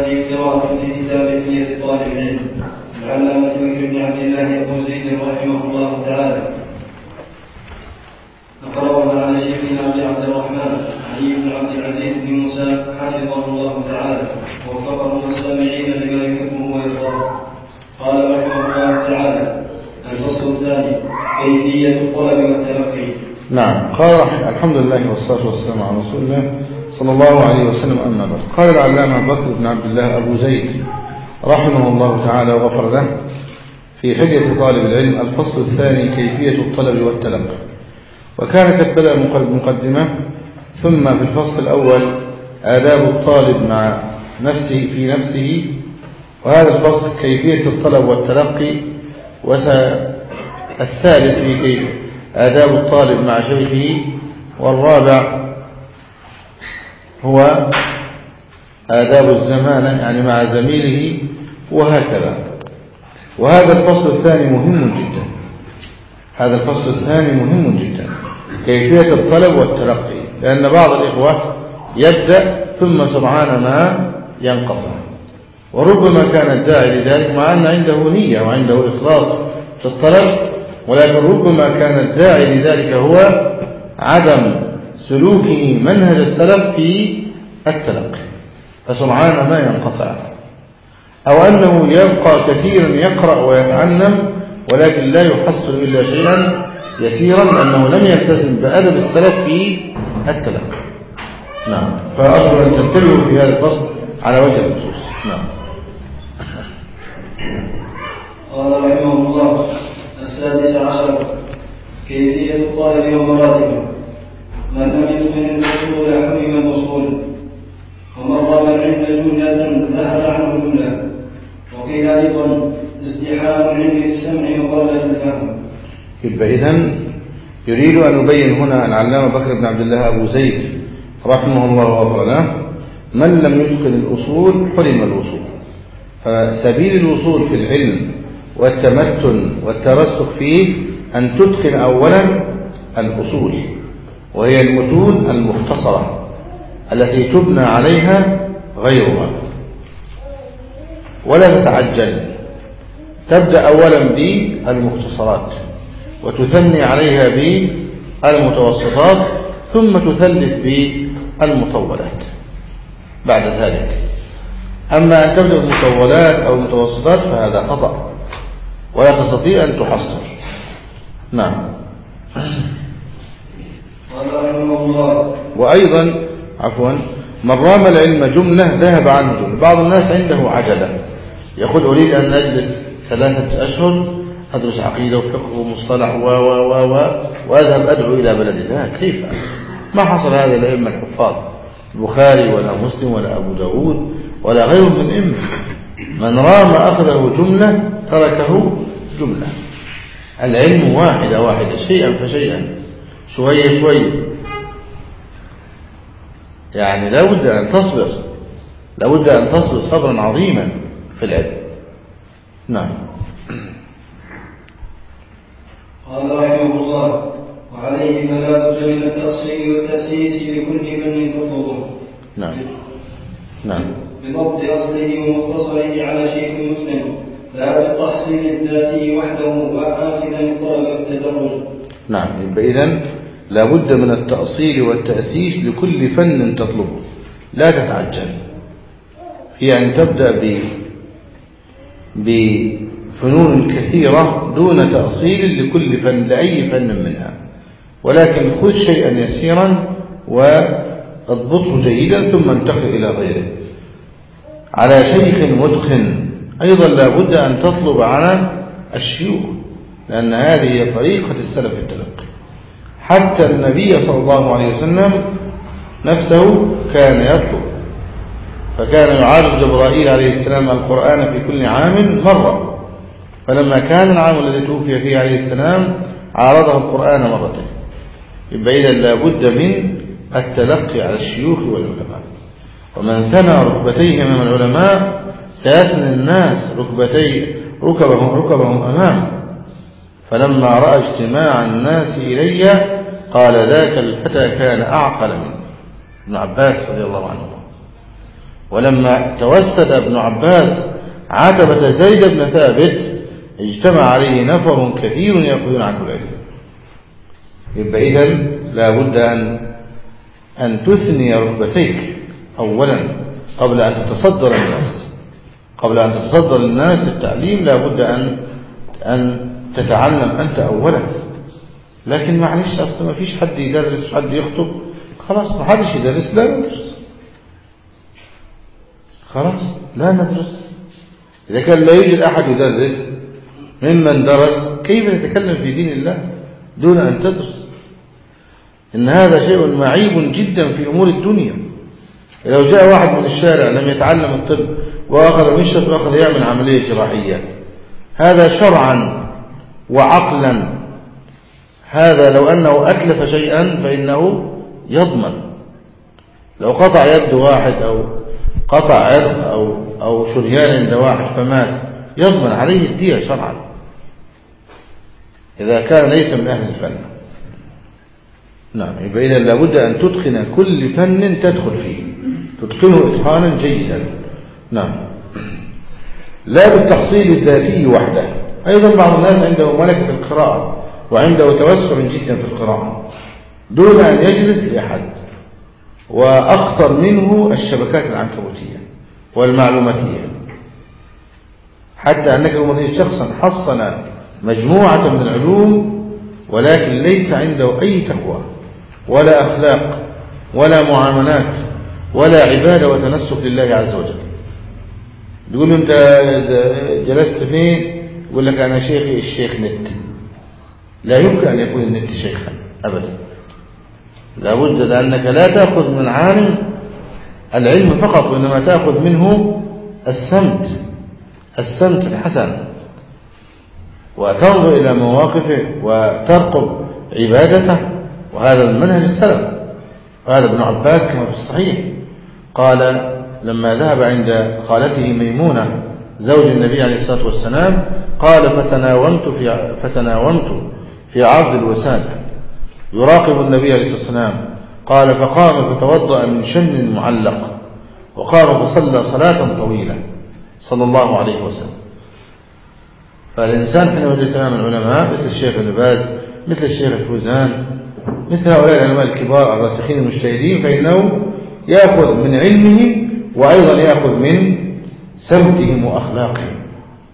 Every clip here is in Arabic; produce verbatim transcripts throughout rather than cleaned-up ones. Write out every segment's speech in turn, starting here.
هذه قراءة في كتاب نية طالب العلم العلامة بكر بن عبد الله أبو زيد رحمه الله تعالى. أقرأها على شيخنا أبي عبد الرحمن علي بن عبد العزيز بن موسى حفظه الله تعالى ووفقه السامعين لما يحبه ويرضاه. قال رحمه الله تعالى: الفصل الثاني: كيفية الطلب والتلقي. نعم. قال الحمد لله والصلاة والسلام على رسول الله صلى الله عليه وسلم. أما بعد، قال العلامة بكر بن عبد الله أبو زيد رحمه الله تعالى وغفر له في حلية طالب العلم: الفصل الثاني: كيفية الطلب والتلقي. وكان قد بدأ مقدمة، ثم في الفصل الأول آداب الطالب مع نفسه في نفسه، وهذا الفصل كيفية الطلب والتلقي، والثالث في كيف آداب الطالب مع شيخه، والرابع هو آداب الزمانة يعني مع زميله، وهكذا. وهذا الفصل الثاني مهم جدا، هذا الفصل الثاني مهم جدا كيفية الطلب والتلقي، لأن بعض الإخوة يبدأ ثم سرعان ما ينقطع، وربما كان الداعي لذلك مع أن عنده نية وعنده إخلاص في الطلب، ولكن ربما كان الداعي لذلك هو عدم سلوكه منهج السلف في التلقي، فسرعان ما ينقطع، أو أنه يبقى كثيرا يقرأ ويتعلم ولكن لا يحصل إلا شيئا يسيرا، لأنه لم يلتزم بأدب السلف في التلقي. نعم. فأرجو أن تنتبهوا في هذا الفصل على وجه الخصوص. نعم. قال رحمه الله: السادس عشر: كيفية الطالب ومراتبه. من لم يتقن الأصول حرم الوصول، ومن رام العلم جملة ذهب عنه جملة. وقيل أيضا: ازدحام العلم للسمع وقلة الفهم. يبقى إذن يريد أن يبين هنا العلامة بكر بن عبد الله أبو زيد رحمه الله وغفر له: من لم يتقن الأصول حرم الوصول. فسبيل الوصول في العلم والتمتن والترسخ فيه أن تتقن أولا الأصول، وهي المتون المختصرة التي تبنى عليها غيرها، ولا تتعجل، تبدأ أولا بالمختصرات وتثني عليها بالمتوسطات ثم تثلث بالمطولات بعد ذلك. أما أن تبدأ بالمطولات أو المتوسطات فهذا خطأ، ولا تستطيع أن تحصر. نعم. وأيضا عفوا من رام العلم جملة ذهب عنه جملة. بعض الناس عنده عجلة، يقول أريد أن أجلس ثلاثة أشهر أدرس عقيدة وفقه ومصطلح و و و وأذهب أدعو إلى بلد الله. كيف؟ ما حصل هذا لأئمة الحفاظ البخاري ولا مسلم ولا أبو داود ولا غيرهم من أئمة. من رام أخذه جملة تركه جملة. العلم واحدة واحدة، شيئا فشيئا، شوية شوية، يعني لا بد أن تصبر، لا بد أن تصبر صبرا عظيما في العلم. نعم. قال رحمه الله: وعليه فلا بد من التأصيل والتأسيس لكل فن تطلبه. نعم. نعم. بضبط أصله ومختصره على شيء متقن، لا بالتحصيل الذاتي وحده وآخذا الطلب والتدرج. نعم. يبقى إذن لا بد من التأصيل والتأسيس لكل فن تطلبه، لا تتعجل في أن تبدأ ب بفنون كثيرة دون تأصيل لكل فن لأي فن منها، ولكن خذ شيئا يسيرا واضبطه جيدا ثم انتقل إلى غيره على شيخ متقن. أيضا لا بد أن تطلب على الشيوخ، لأن هذه هي طريقة السلف في التلقي. حتى النبي صلى الله عليه وسلم نفسه كان يطلب، فكان يعارض جبرائيل عليه السلام القرآن في كل عام مرة، فلما كان العام الذي توفي فيه عليه السلام عارضه القرآن مرتين. يبقى إذن لا بد من التلقي على الشيوخ والعلماء، ومن ثنى ركبتيه أمام العلماء سيثني الناس ركبتي ركبهم ركبهم أمامه. فلما رأى اجتماع الناس إلي قال: ذاك الفتى كان أعقل منه. ابن عباس رضي الله عنه. ولما توسد ابن عباس عتبة زيد بن ثابت اجتمع عليه نفر كثير يأخذون عنه العلم. يبقى إذن لا بد أن أن تثني ركبتيك أولا قبل أن تتصدر الناس قبل أن تتصدر الناس التعليم لا بد أن أن تتعلم أنت أولا. لكن معلش أصلا ما فيش حد يدرس حد يخطب، خلاص ما حدش يدرس لا ندرس، خلاص لا ندرس. إذا كان لا يوجد أحد يدرس ممن درس كيف نتكلم في دين الله دون أن تدرس؟ إن هذا شيء معيب جدا في أمور الدنيا. لو جاء واحد من الشارع لم يتعلم الطب وأخذ مشرط وأخذ يعمل عملية جراحية، هذا شرعا وعقلا هذا لو أنه أتلف شيئا فإنه يضمن. لو قطع يد واحد أو قطع عرق أو, أو شريان عند واحد فمات يضمن عليه الدية شرعا إذا كان ليس من أهل الفن. نعم. يبقى إذا لابد أن تتقن كل فن تدخل فيه، تتقنه إتقانا جيدا. نعم. لا بالتحصيل الذاتي وحده. أيضا بعض الناس عنده ملكة القراءة وعنده توسع جدا في القراءة دون أن يجلس لأحد، وأخطر منه الشبكات العنكبوتية والمعلوماتية، حتى أنك لو تجد شخصا حصن مجموعة من العلوم ولكن ليس عنده أي تقوى ولا أخلاق ولا معاملات ولا عبادة وتنسك لله عز وجل. تقول له أنت جلست فين؟ يقول لك أنا شيخي الشيخ نت. لا يمكن أن يكون النت شيخا أبدا. لا بد لأنك لا تأخذ من عالم العلم فقط، وإنما تأخذ منه السمت السمت الحسن، وتنظر إلى مواقفه وترقب عبادته. وهذا من منهج السلف. وهذا ابن عباس كما في الصحيح قال لما ذهب عند خالته ميمونة زوج النبي عليه الصلاة والسلام قال فتناومت في, فتناومت في عرض الوساد يراقب النبي عليه الصلاة والسلام. قال فقام فتوضأ من شن معلق وقام فصلى صلاة طويلة صلى الله عليه وسلم. فالإنسان حينما يجلس أمام العلماء مثل الشيخ ابن باز مثل الشيخ الفوزان مثل هؤلاء العلماء الكبار الراسخين المجتهدين فإنه يأخذ من علمهم وأيضا يأخذ من سمتهم وأخلاقهم.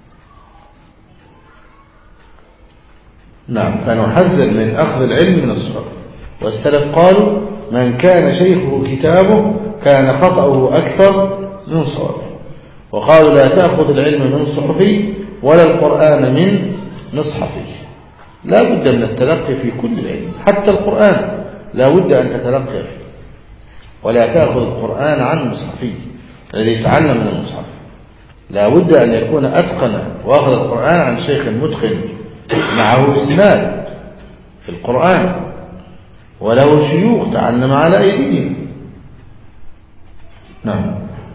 نعم. فنحذر من أخذ العلم من الصغر. والسلف قالوا من كان شيخه كتابه كان خطأه أكثر من صوابه. وقالوا لا تأخذ العلم من صحفي ولا القرآن من مصحفي. لا بد من التلقي في كل العلم، حتى القرآن لا بد أن تتلقى فيه، ولا تأخذ القرآن عن مصحفي الذي يتعلم من المصحف. لا بد أن يكون أتقن وأخذ القرآن عن شيخ متقن معه إسناد في القرآن وله شيوخ تعلم على أيديهم. نعم.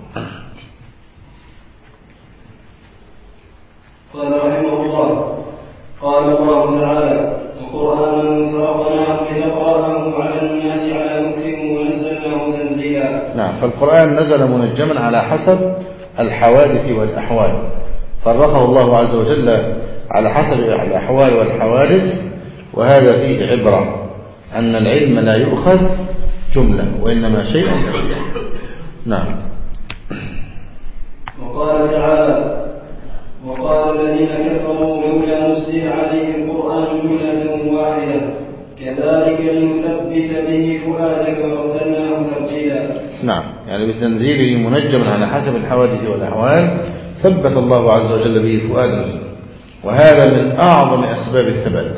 قال رحمه الله قال الله تعالى وقرآنا فرقناه لتقرأه على الناس على مكث ونزلناه تنزيلا. نعم. فالقرآن نزل منجما على حسب الحوادث والأحوال، فرقه الله عز وجل على حسب الأحوال والحوادث. وهذا فيه عبرة أن العلم لا يؤخذ جملة وإنما شيء كثير. نعم. وقال تعالى وقال الذين كفروا لولا نزل عليه القرآن جملة واحدة كذلك لنثبت به فؤادك ورتلناه ترتيلا. نعم. يعني بتنزيله منجما على حسب الحوادث والأحوال ثبت الله عز وجل به فؤاد رسوله، وهذا من أعظم أسباب الثبات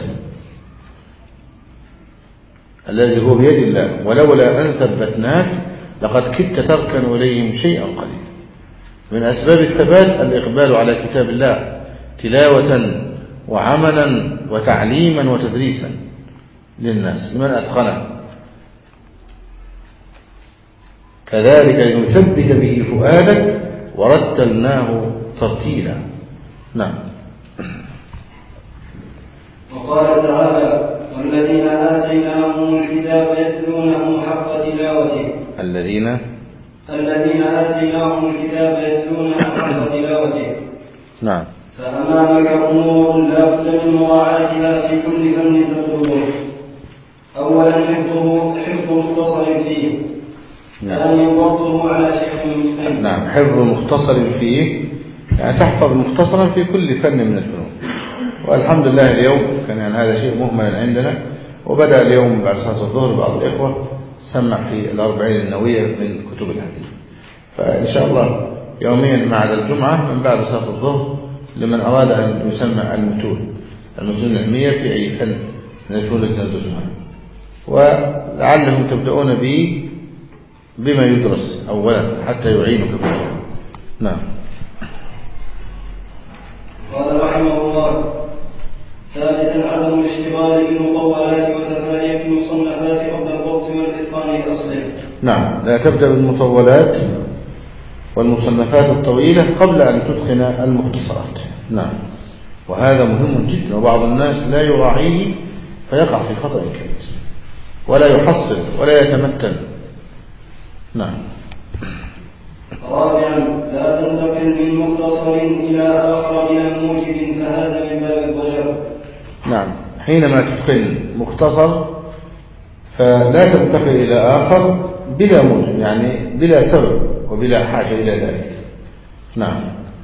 الذي هو بيد الله. ولولا أن ثبتناك لقد كدت تركن إليهم شيئا قليلا. من أسباب الثبات الإقبال على كتاب الله تلاوة وعملا وتعليما وتدريسا للناس لمن أتقنه. كذلك لنثبت به فؤادك ورتلناه ترتيلا. نعم. وقال تعالى والذين آتيناهم الكتاب يتلونه حق تلاوته. الذين الذين آتيناهم الكتاب يتلونه حق تلاوته. نعم. فأمامك أمور لا بد من مراعاتها في كل فن تطلبه. أولا حفظه حفظ مختصر فيه. ثانيا ضبطه على شيخ متقن. نعم، حفظ مختصر فيه يعني تحفظ مختصرا في كل فن من الفنون. والحمد لله اليوم كان يعني هذا شيء مهمل عندنا، وبدأ اليوم بعد صلاة الظهر بعض الإخوة سمع في الأربعين النووية من كتب الحديث. فإن شاء الله يوميا مع الجمعة من بعد صلاة الظهر لمن أراد أن يسمع المتون المتون العلمية في أي فن من الفنون التي ندرسها، ولعلهم تبدأون به بما يدرس أولا حتى يعينك به. نعم. قال رحمه الله: ثالثا عدم الاشتغال بالمطولات وتفاريق المصنفات قبل الضبط والإتقان الأصلي. نعم، لا تبدأ بالمطولات والمصنفات الطويلة قبل أن تدخن المختصرات. نعم، وهذا مهم جدا، وبعض الناس لا يراعيه فيقع في خطأ كبير ولا يحصل ولا يتمتن. نعم. رابعا لا تنتقل من مختصر إلى آخر بلا موجب، فهذا من باب الضجر. نعم، حينما تدخل مختصر فلا تنتقل إلى آخر بلا موجب، يعني بلا سبب وبلا حاجة إلى ذلك. نعم.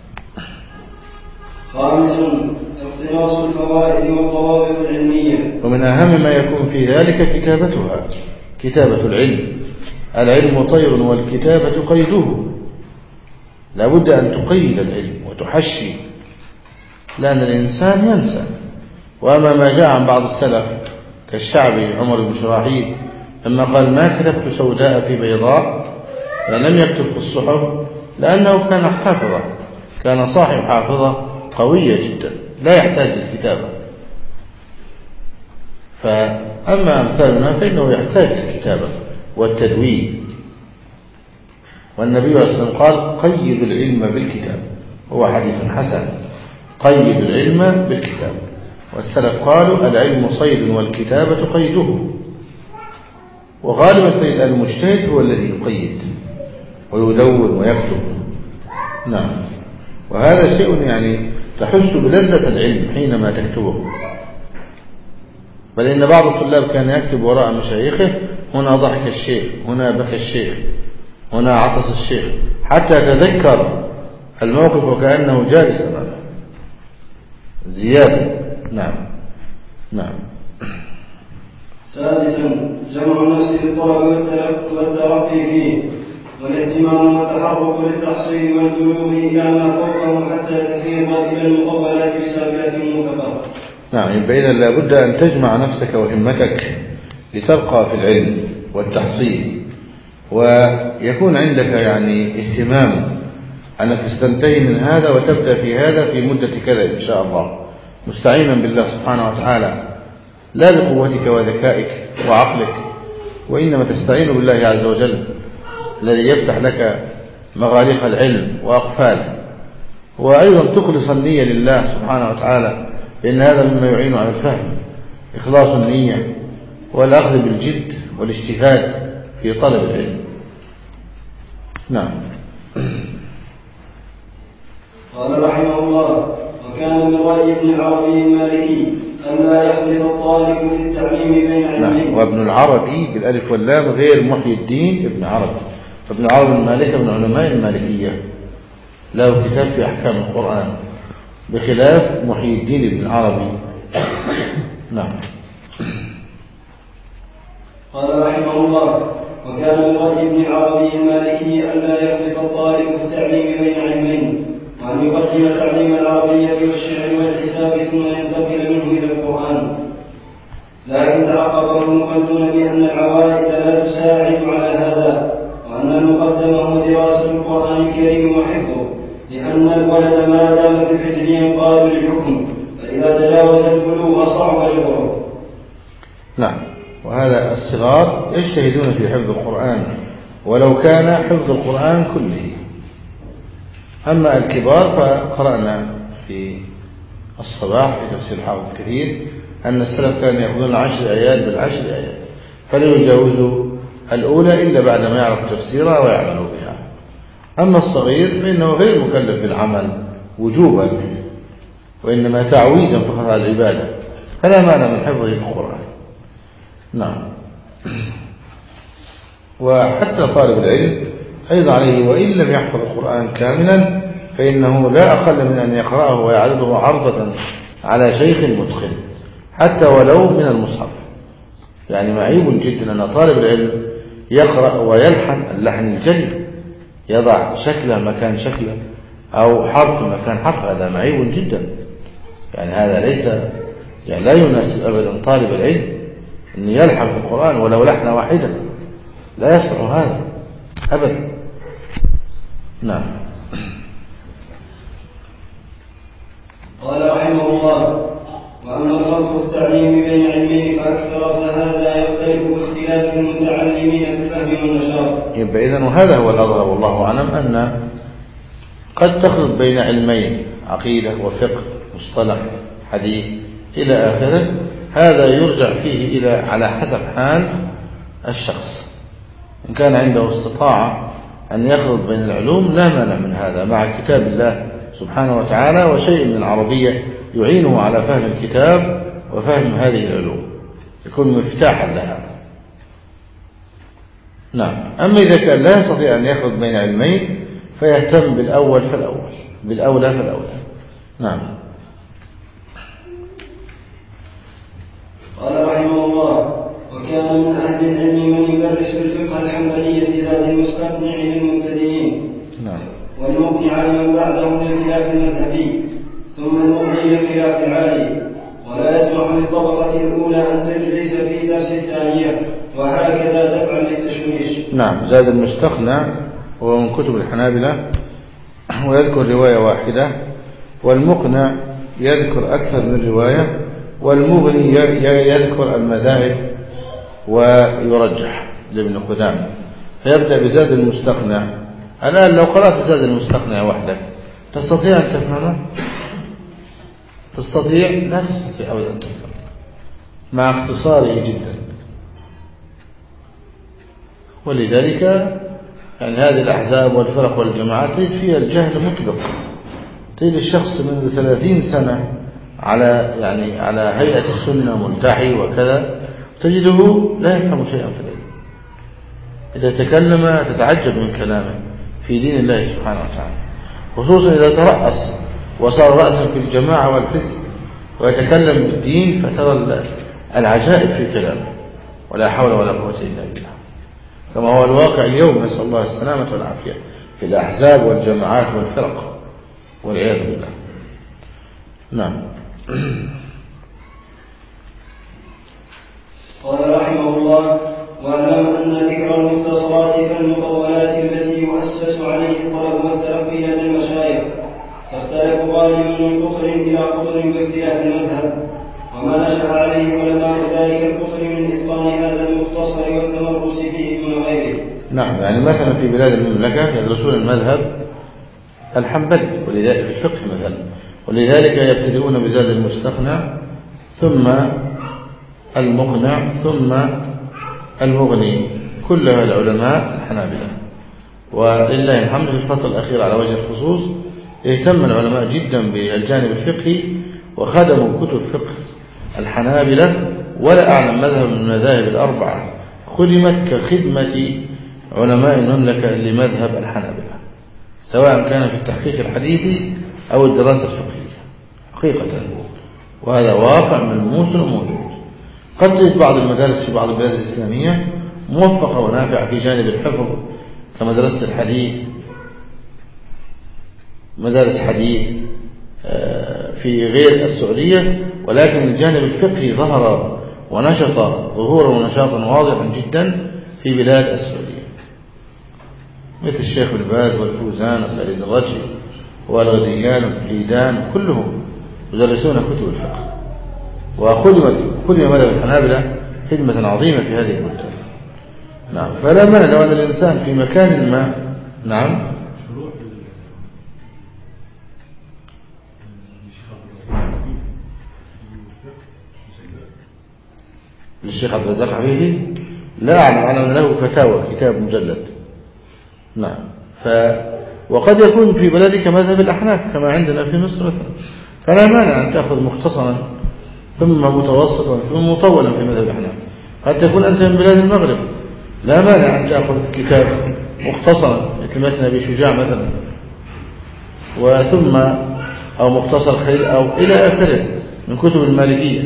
خامسا اقتناص الفوائد والضوابط العلمية، ومن أهم ما يكون في ذلك كتابتها، كتابة العلم. العلم طير والكتابة قيده، لا بد أن تقيد العلم وتحشي، لأن الإنسان ينسى. وأما ما جاء عن بعض السلف كالشعبي عمر بن شراحيل لما قال: ما كتبت سوداء في بيضاء، فلم يكتب في الصحف، لأنه كان حافظا، كان صاحب حافظة قوية جدا لا يحتاج للكتابة. فأما أمثالنا فإنه يحتاج للكتابة والتدوين. والنبي صلى الله عليه وسلم قال: قيد العلم بالكتاب، هو حديث حسن، قيد العلم بالكتاب. والسلف قالوا: العلم صيد والكتابة قيده. وغالبا تجد المجتهد هو الذي يقيد ويدون ويكتب. نعم، وهذا شيء يعني تحس بلذة العلم حينما تكتبه. بل إن بعض الطلاب كان يكتب وراء مشايخه: هنا ضحك الشيخ، هنا بكى الشيخ، هنا عطس الشيخ، حتى تذكر الموقف وكأنه جالس معه زيادة. نعم. نعم. سادسا جمع النفس للطلب والترقي فيه، والاهتمام والتحرك للتحصيل والبلوغ إلى ما فوقه حتى تفيض إلى المطولات بسابقة متقرة. نعم، يبقى إذا لابد أن تجمع نفسك وهمتك لترقى في العلم والتحصيل، ويكون عندك يعني اهتمام أنك ستنتهي من هذا وتبدأ في هذا في مدة كذا إن شاء الله، مستعينا بالله سبحانه وتعالى، لا بقوتك وذكائك وعقلك، وإنما تستعين بالله عز وجل الذي يفتح لك مغاليق العلم وأقفاله. وأيضا تخلص النية لله سبحانه وتعالى، لأن هذا مما يعين على الفهم، إخلاص النية والأخذ بالجد والاجتهاد في طلب العلم. نعم. قال رحمه الله: وكان من رأي ابن العربي المالكي أن لا يخلط الطالب في التعليم بين علمين. نعم. وابن العربي بالألف واللام غير محي الدين ابن عربي، فابن العربي المالكي من علماء المالكية، له كتاب في أحكام القرآن، بخلاف محي الدين ابن العربي. نعم. قال رحمه الله: وكان من رأي ابن العربي المالكي أن لا يخلط الطالب في التعليم بين علمين، وأن يقدم تعليم العربية والشعر والحساب ثم ينتقل منه إلى القرآن. لكن تعقبه المقدمون بأن العوائد لا تساعد على هذا، وأن المقدم هو دراسة القرآن الكريم وحفظه، لأن الولد ما دام في الحجر ينقاد للحكم، فإذا تجاوز البلوغ صعب الغرور. نعم. وهذا الصغار يجتهدون في حفظ القرآن ولو كان حفظ القرآن كله. أما الكبار فقرأنا في الصباح في تفسير حافظ كثير أن السلف كانوا يأخذون العشر آيات بالعشر آيات، فلا يجاوزوا الأولى إلا بعد ما يعرف تفسيرها ويعملوا بها. أما الصغير فإنه غير مكلف بالعمل وجوبا، وإنما تعويدا فقط على العبادة، فلا معنى من حفظه القرآن. نعم. وحتى طالب العلم أيضا عليه وإن لم يحفظ القرآن كاملا فإنه لا أقل من أن يقرأه ويعرضه عرضة على شيخ متقن حتى ولو من المصحف. يعني معيب جدا أن طالب العلم يقرأ ويلحن اللحن الجلي، يضع شكله مكان شكله أو حرف مكان حرف، هذا معيب جدا. يعني هذا ليس يعني لا يناسب أبدا طالب العلم أن يلحن في القرآن ولو لحنة واحدة، لا يصلح هذا أبدا. نعم. قال رحمه الله: وأما الخلط في التعليم بين علمين فأكثر فهذا يختلف باختلاف المتعلمين في الفهم والنشاط. يبقى إذن وهذا هو الأظهر والله أعلم، أن قد تخلط بين علمين، عقيدة وفقه مصطلح حديث إلى آخره، هذا يرجع فيه إلى على حسب حال الشخص. إن كان عنده استطاعة أن يخلط بين العلوم لا مانع من هذا مع كتاب الله سبحانه وتعالى وشيء من العربية يعينه على فهم الكتاب وفهم هذه العلوم، يكون مفتاحا لها. نعم. أما إذا كان لا يستطيع أن يخلط بين علمين فيهتم بالأول فالأول، بالأولى فالأولى. نعم. قال رحمه الله: وكان من أهل العلم من يدرس الفقه الحنبلي في زاد المستقنع للمبتدئين، نعم، والمقنع لمن بعدهم للخلاف المذهبي، ثم المغني للخلاف العالي، ولا يسمح للطبقة الأولى أن تجلس في درس الثانية، وهكذا دفعا للتشويش. نعم. زاد المستقنع هو من كتب الحنابلة ويذكر رواية واحدة، والمقنع يذكر أكثر من رواية، والمغني يذكر المذاهب ويرجح لابن قدامة. فيبدأ بزاد المستقنع. الآن لو قرأت زاد المستقنع وحدك تستطيع أن تفهمه؟ تستطيع؟ لا تستطيع أبدا أن تفهمه مع اختصاره جدا. ولذلك يعني هذه الأحزاب والفرق والجماعات تجد فيها الجهل مطلق، تجد الشخص من ثلاثين سنة على يعني على هيئة السنة ملتحي وكذا، تجده لا يفهم شيئا في العلم. إذا تكلم تتعجب من كلامه في دين الله سبحانه وتعالى، خصوصا إذا ترأس وصار رأسا في الجماعة والحزب ويتكلم بالدين فترى العجائب في كلامه، ولا حول ولا قوة إلا بالله، كما هو الواقع اليوم، نسأل الله السلامة والعافية، في الأحزاب والجماعات والفرق والعياذ بالله. نعم. قال رحمه الله: واعلم أن ذكر المختصرات كالمطولات التي يؤسس عليه الطلب والتلقي لدى المشايخ تختلف غالبا من قطر إلى قطر باختلاف المذهب، وما نشأ عليه علماء ذلك القطر من إتقان هذا المختصر والتمرس فيه دون غيره. نعم. يعني مثلا في بلاد المملكة يدرسون المذهب الحنبلي ولذلك في الفقه مثلا، ولذلك يبتدئون بزاد المستقنع ثم المقنع ثم المغني، كلها العلماء الحنابلة. ولله الحمد في الفترة الأخيرة على وجه الخصوص اهتم العلماء جدا بالجانب الفقهي وخدموا كتب فقه الحنابلة، ولا أعلم مذهب من المذاهب الأربعة خدمت كخدمة علماء المملكة لمذهب الحنابلة، سواء كان في التحقيق الحديثي أو الدراسة الفقهية حقيقة، وهذا واقع ملموس وموجود. قد تجد بعض المدارس في بعض البلاد الإسلامية موفقة ونافعة في جانب الحفظ كمدرسة الحديث، مدارس حديث في غير السعودية، ولكن الجانب الفقهي ظهر ونشط ظهورا ونشاطا واضحا جدا في بلاد السعودية، مثل الشيخ بن باز والفوزان والأزرجي والغديان والحيدان، كلهم يدرسون كتب الفقه، وخدمت خدم مذهب الحنابلة خدمة عظيمة في هذه البلدان. نعم. فلا مانع لو أن الإنسان في مكان ما. نعم. للشيخ عبد الرزاق حبيبي لا أعلم أن له فتاوى كتاب مجلد. نعم. ف وقد يكون في بلدك مذهب الأحناف كما عندنا في مصر مثلا، فلا مانع أن تأخذ مختصرا ثم متوسطا ثم مطولا في مذهب الأحناف. قد تكون أنت من بلاد المغرب، لا مانع أن تأخذ كتاب مختصرا مثل متن أبي شجاع مثلا وثم أو مختصر خليل أو إلى آخره من كتب المالكية،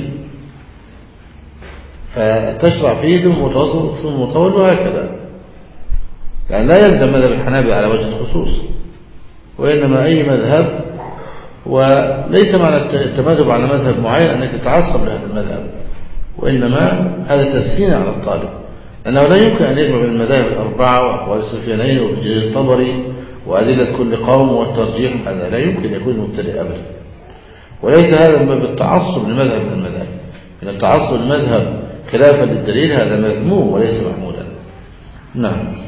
فتشرع فيه ثم متوسط ثم مطول وهكذا. يعني لا يلزم مذهب الحنابلة على وجه الخصوص، وإنما أي مذهب، وليس معنى التمذهب على مذهب معين أنك تتعصب لهذا المذهب، وإنما هذا تسهيل على الطالب، لأنه لا يمكن أن يجمع بين المذاهب الأربعة وأقوال السفيانين وجرير الطبري وأدلة كل قوم والترجيح، هذا لا يمكن يكون مبتدئ أبدا. وليس هذا بالتعصب لمذهب من المذاهب، إن التعصب للمذهب خلافا للدليل هذا مذموم وليس محمودا. نعم.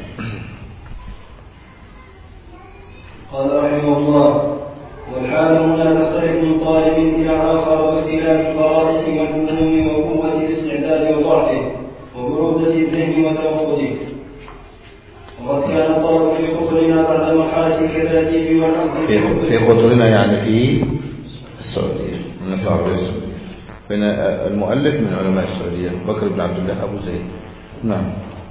قال رحمه الله: والحال هنا تختلف من طالب إلى آخر باختلاف القرائح والفنون وقوة الاستعداد وضعفه وبرودة الذهن وتوقده. وقد كان الطالب في قطرنا بعد مرحلة الكتاتيب والأخذ في قطرنا يعني في السعودية، من العربية السعودية، بين المؤلف من علماء السعودية بكر بن عبد الله أبو زيد. نعم.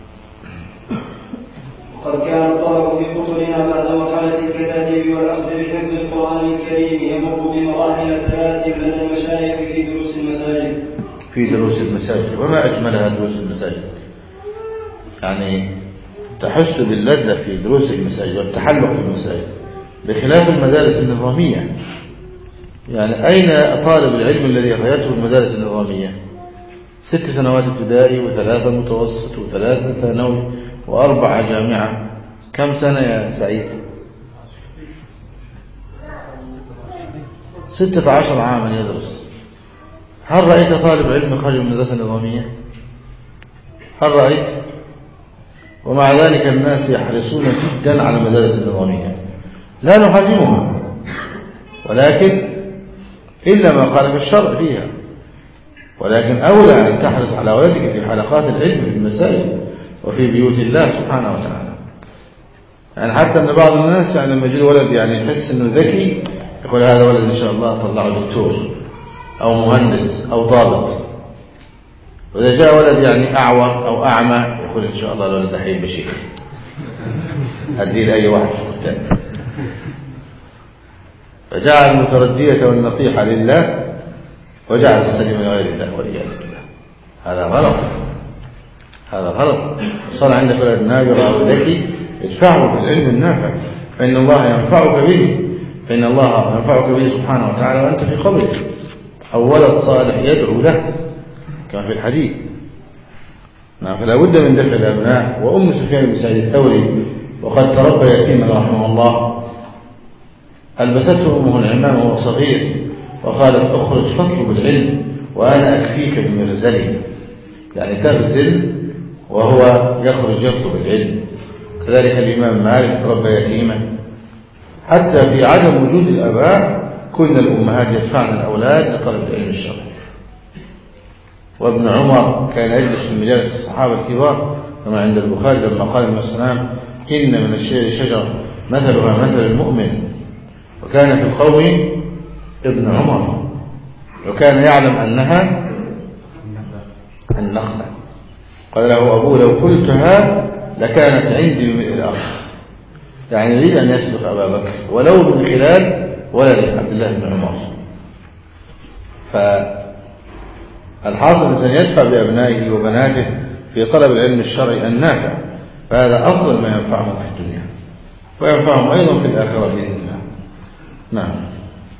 وقد كان الطلب في قطرنا بعد مرحلة الكتاتيب والأخذ بحفظ القرآن الكريم يمر بمراحل ثلاث لدى المشايخ في دروس المساجد. في دروس المساجد، وما أجملها دروس المساجد، يعني تحس باللذة في دروس المساجد والتحلق في المساجد بخلاف المدارس النظامية. يعني أين طالب العلم الذي غايته المدارس النظامية؟ ست سنوات ابتدائي وثلاثة متوسط وثلاثة ثانوي وأربعة جامعة، كم سنة يا سعيد؟ ستة عشر عاما يدرس. هل رأيت طالب علم خارج من المدرسة النظامية؟ هل رأيت؟ ومع ذلك الناس يحرصون جدا على المدارس النظامية، لا نحرمها، ولكن إلا ما قال في الشرع فيها، ولكن أولى أن تحرص على ولدك في حلقات العلم في المساجد وفي بيوت الله سبحانه وتعالى. يعني حتى أن بعض الناس يعني لما يجي ولد يعني يحس أنه ذكي يقول هذا ولد إن شاء الله طلعه دكتور أو مهندس أو ضابط، وإذا جاء ولد يعني أعور أو أعمى يقول إن شاء الله الولد حيب بشيخ أديه لأي واحد. فجعل المتردية والنصيحة لله وجعل السليم لغير الله والعياذ بالله. هذا غلط، هذا غلط. صار عندك ولد نابغ أو ذكي ادفعه في العلم النافع، فإن الله ينفعك به، فإن الله ينفعك به سبحانه وتعالى وأنت في قبره. أو ولد صالح يدعو له كما في الحديث. نعم. فلا بد من دفع الأبناء. وأم سفيان بن سعيد الثوري وقد تربى يتيما رحمه الله، ألبسته أمه العمام وهو صغير وقالت اخرج فاطلب العلم وأنا أكفيك بمغزله، يعني تغزل وهو يخرج يطلب العلم. كذلك الإمام مالك تربى يتيما. حتى في عدم وجود الآباء كنا الأمهات يدفعن الأولاد لطلب العلم الشرعي. وابن عمر كان يجلس في مجالس الصحابة الكبار كما عند البخاري لما قال النبي صلى الله عليه وسلم إن من الشجر شجرة مثلها مثل المؤمن، وكان في القوم ابن عمر وكان يعلم أنها النخلة. قال له أبوه لو قلتها لكانت عندي من الأرض، يعني يريد أن يسبق أبا بكر ولو من خلال ولد عبد الله بن عمر. فالحاصل الإنسان يدفع بأبنائه وبناته في طلب العلم الشرعي النافع، فهذا أفضل ما ينفعهم في الدنيا وينفعهم أيضا في الآخرة بإذن الله. نعم.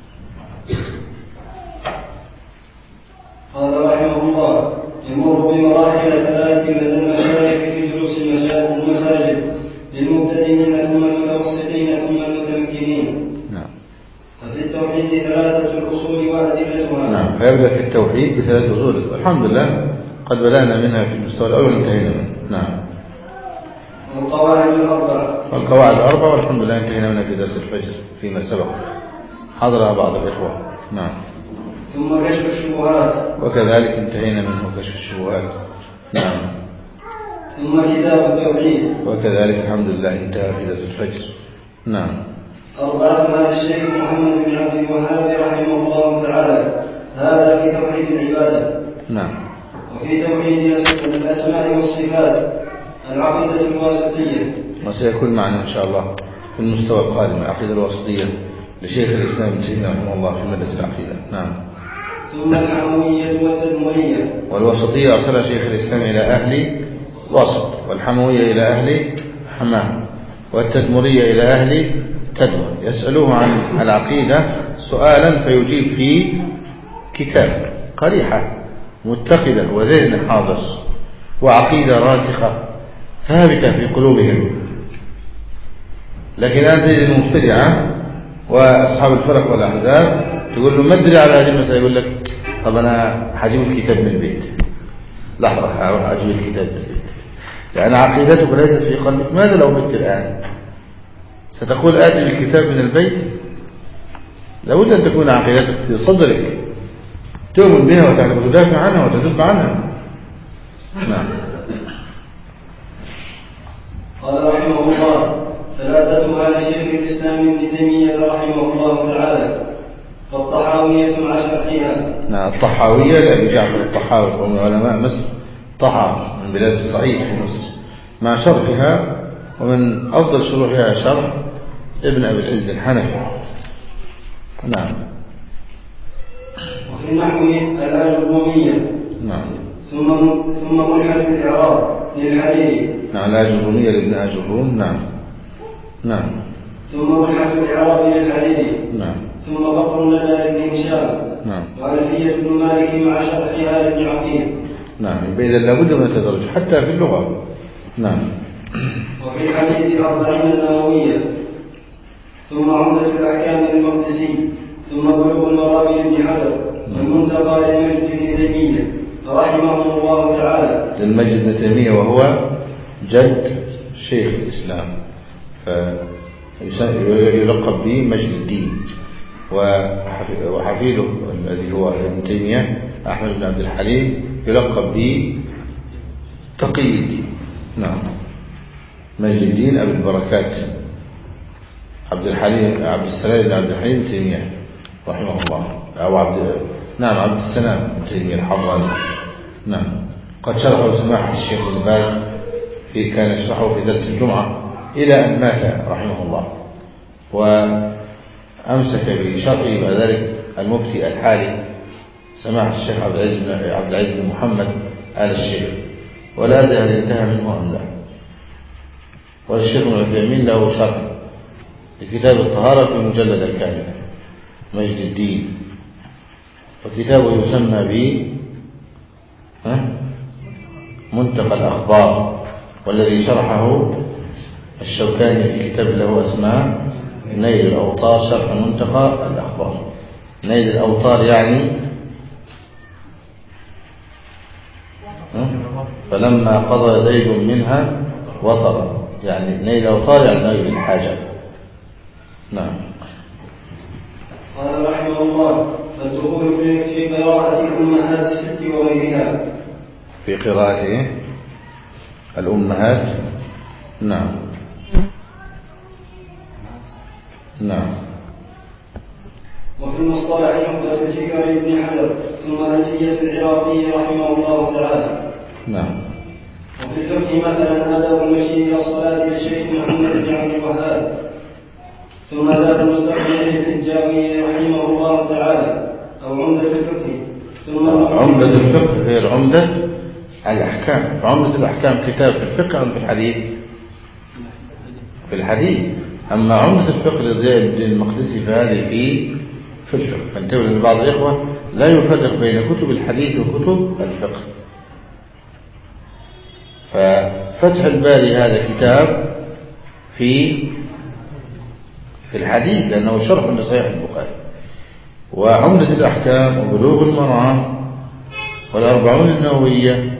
قال رحمه الله: يمر بمراحل ثلاث لدى المشايخ في دروس المساجد للمبتدئين ثم المتوسطين ثم المتمكنين. نعم. ففي التوحيد ثلاثة الأصول وأدلتها. نعم. فيبدأ في التوحيد بثلاث أصول، والحمد لله قد بدأنا منها في المستوى الأول انتهينا منها. نعم. والقواعد الأربع. والقواعد الأربع والحمد لله انتهينا منها في درس الفجر فيما سبق، حضرها بعض الإخوة. نعم. ثم كشف الشبهات. وكذلك انتهينا منه كشف الشبهات. نعم. ثم كتاب التوحيد. وكذلك الحمد لله انتهى في درس الفجر. نعم. أربعة للشيخ محمد بن عبد الوهاب رحمه الله تعالى. هذا في توحيد العبادة. نعم. وفي توحيد الأسماء والصفات العقيدة الواسطية. وسيكون معنا إن شاء الله في المستوى القادم العقيدة الواسطية لشيخ الإسلام ابن تيمية رحمه الله في مادة العقيدة. نعم. ثم الحموية والتدمرية. والوسطية أرسل شيخ الإسلام إلى أهل وسط، والحموية إلى أهل حماه، والتدمرية إلى أهل تدمر. يسألوه عن العقيدة سؤالا فيجيب في كتاب قريحة متقدة وذهن حاضر وعقيدة راسخة ثابتة في قلوبهم. لكن أنت المبتدعة وأصحاب الفرق والأحزاب تقول له ما ادري على هذه المسألة، يقول لك طب أنا حجيب الكتاب من البيت. لحظة، هروح أجيب الكتاب من البيت، لأن عقيدتك ليست في قلبك. ماذا لو مت الآن؟ ستقول آتي بالكتاب من البيت؟ لابد أن تكون عقيدتك في صدرك، تؤمن بها وتعرف تدافع عنها وتدب عنها. نعم. قال رحمه الله: ثلاثة آل شيخ الإسلام ابن تيمية رحمه الله تعالى. والطحاوية مع شرحها. نعم. الطحاوية لأبي جعفر الطحاوي ومن علماء مصر، طحا من بلاد الصعيد في مصر، مع شرحها، ومن أفضل شروحها شرح ابن أبي العز الحنفي. نعم. وفي النحو الآجرومية. نعم. ثم ثم ملحد الإعراب للحريري. نعم. الآجرومية لابن آجروم. نعم. نعم. ثم ملحد الإعراب للحريري. نعم. ثم فقر الندى لابن هشام. نعم. وألفية ابن مالك مع شرحها لابن عقيل. نعم. إذا لابد من التدرج حتى في اللغة. نعم. وفي الحديث الأربعين النووية. ثم عمدة الأحكام للمقدسي. ثم بلوغ المرام لابن حجر. والمنتقى للمجد بن تيمية رحمه الله تعالى. للمجد بن تيمية وهو جد شيخ الإسلام، فيلقب به مجد الدين. وحفيده الذي هو ابن تيمية أحمد بن عبد الحليم يلقب به تقي الدين. نعم. مجد الدين أبي البركات عبد الحليم عبد السلام بن عبد الحليم تيمية رحمه الله، أو عبد نعم عبد السلام بن تيمية الحضرمي. نعم. قد شرحه سماحة الشيخ ابن باز في كان يشرحه في درس الجمعة إلى أن مات رحمه الله، وأمسك بشرحه بعد ذلك المفتي الحالي سماحة الشيخ عبد العزيز بن عبد العزيز بن محمد آل الشيخ، ولا أدري هل انتهى منه أم لا. والشيخ ابن عثيمين له شرح لكتاب الطهارة في مجلد كامل مجد الدين، وكتابه يسمى ب منتقى الأخبار، والذي شرحه الشوكاني في كتاب له اسماء نيل الأوطار شرح منتقى الأخبار. نيل الأوطار يعني فلما قضى زيد منها وطرا، يعني نيل الأوطار يعني نيل الحاجة. نعم. قال رحمه الله: فالدخول في قراءة الأمهات الست وغيرها. في قراءة الأمهات. نعم. نعم. وفي المصطلح عقدة الفكر ابن حجر. ثم ألفية العراقي رحمه الله تعالى. نعم. وفي الفقه مثلا آداب المشي إلى الصلاة للشيخ محمد بن عبد الوهاب. ثم زاد المستقبل الحجاوي رحمه الله تعالى، أو عمدة الفقه. ثم عمدة الفقه غير عمدة الأحكام. فعمدة الأحكام كتاب في الفقه أم في الحديث؟ في الحديث. أما عمدة الفقه لضياء الدين المقدسي فهذه في في الفقه. فانتبهوا أن بعض الإخوة لا يفرق بين كتب الحديث وكتب الفقه. ففتح الباري هذا كتاب في في الحديث لأنه شرح لصحيح البخاري، وعمدة الأحكام وبلوغ المرام والأربعون النووية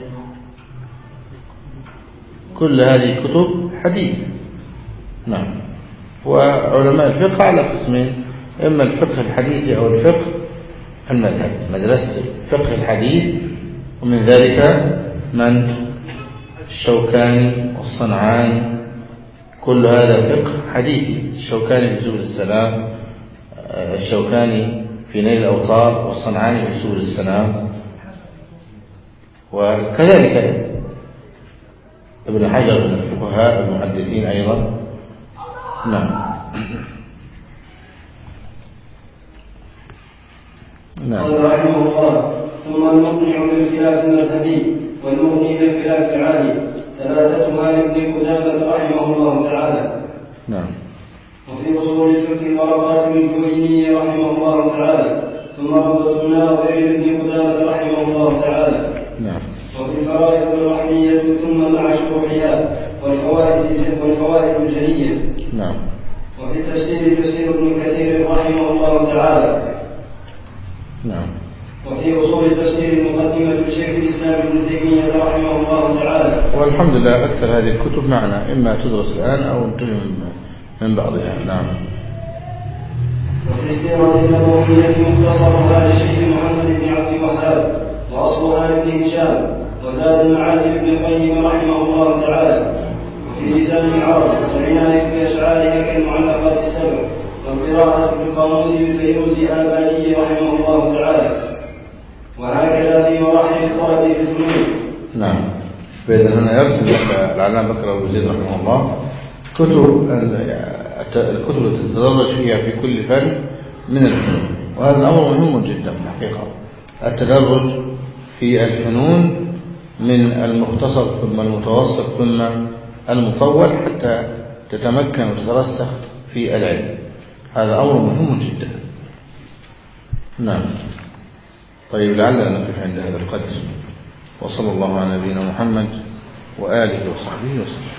كل هذه كتب حديث. نعم. وعلماء الفقه على قسمين: إما الفقه الحديثي أو الفقه المذهبي، مدرسة الفقه الحديث، ومن ذلك من الشوكاني والصنعاني كل هذا فقه حديثي. الشوكاني في سبل السلام، الشوكاني في نيل الأوطار، والصنعاني في سبل السلام، وكذلك ابن حجر من الفقهاء المحدثين أيضا. نعم. نعم. قال رحمه الله: ثم المقنع بالخلاف المذهبي والمغني بالخلاف العالي، ثلاثتها لابن قدامة رحمه الله تعالى. نعم. وفي أصول الفقه ورقات الجويني رحمه الله تعالى، ثم روضة الناظر لابن قدامة رحمه الله تعالى. نعم. وفي الفرائض الرحمية ثم مع شروحها والفوائد والفوائد الجلية. نعم. وفي التفسير تفسير ابن كثير رحمه الله تعالى. نعم. وفي أصول التفسير مقدمة شيخ الإسلام ابن تيمية رحمه الله تعالى. والحمد لله أكثر هذه الكتب معنا، إما تدرس الآن أو انتهي من بعضها. نعم. وفي السيرة النبوية مختصرها للشيخ محمد بن عبد الوهاب، وأصلها لابن هشام، وزاد المعاد لابن القيم رحمه الله تعالى. وفي لسان العرب والعناية بأشعارها كالمعلقات السبع، والقراءة بالقاموس بالفيروز آبادي رحمه الله تعالى. وهكذا في مراحل الطلب في الفنون. نعم. فإذا هنا يرسم لك العلامة بكر أبو زيد رحمه الله كتب الكتب التي تتدرج فيها في كل فن من الفنون، وهذا الأمر مهم جدا في الحقيقة، التدرج في الفنون من المختصر ثم المتوسط ثم المطول حتى تتمكن وتترسخ في العلم، هذا أمر مهم جدا. نعم. طيب، لعلنا نقف عند هذا القدر، وصلى الله على نبينا محمد وآله وصحبه وسلم.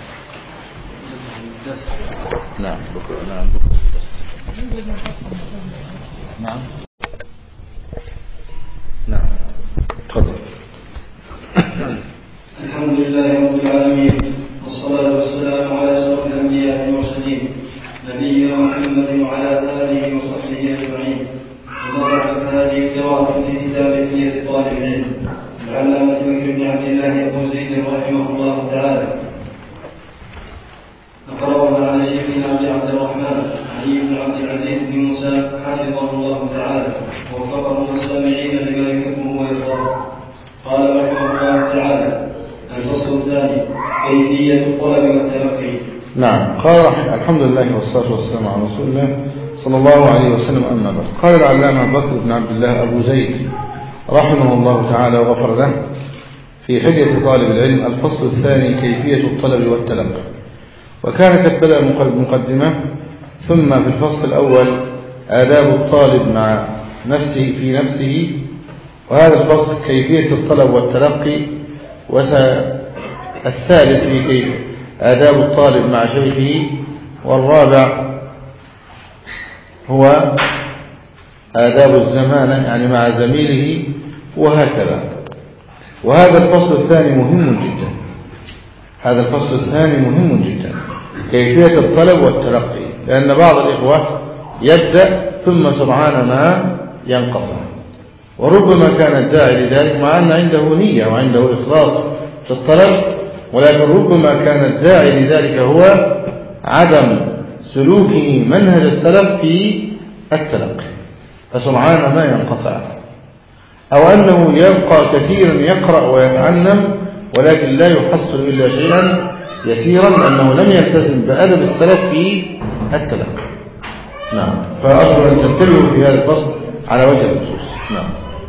نعم بكرة. نعم بكرة بس. نعم. نعم. تفضل. الحمد لله رب العالمين، والصلاة والسلام على أشرف الأنبياء والمرسلين نبينا محمد وعلى آله وصحبه أجمعين. وما بعد، فهذه قراءة في كتاب بنية طالب العلم العلامة بكر بن عبد الله أبو زيد رحمه الله تعالى. أقرأها على شيخنا أبي عبد الرحمن علي بن عبد العزيز بن موسى حفظه الله تعالى، ووفقه السامعين لما يحبه ويرضاه. قال رحمه الله تعالى: الفصل الثاني: كيفية الطلب والتلقي. نعم. قال الحمد لله والصلاة والسلام على رسول الله صلى الله عليه وسلم. أما بعد، قال العلامة بكر بن عبد الله أبو زيد رحمه الله تعالى وغفر له في حلية طالب العلم: الفصل الثاني: كيفية الطلب والتلقي. وكان قد بدأ مقدمة، ثم في الفصل الأول آداب الطالب مع نفسه في نفسه، وهذا الفصل كيفية الطلب والتلقي، والثالث في كيف آداب الطالب مع شيخه، والرابع هو آداب الزمانة يعني مع زميله، وهكذا. وهذا الفصل الثاني مهم جدا، هذا الفصل الثاني مهم جدا، كيفية الطلب والتلقي، لأن بعض الإخوة يبدأ ثم سرعان ما ينقطع، وربما كان الداعي لذلك مع أن عنده نية وعنده إخلاص في الطلب، ولكن ربما كان الداعي لذلك هو عدم سلوكه منهج السلف في التلقي، فسرعان ما ينقطع، أو أنه يبقى كثيرا يقرأ ويتعلم ولكن لا يحصل إلا شيئا يسيرا، لأنه لم يلتزم بأدب السلف في التلقي. نعم. فأرجو أن تنتبهوا في هذا الفصل على وجه الخصوص. نعم.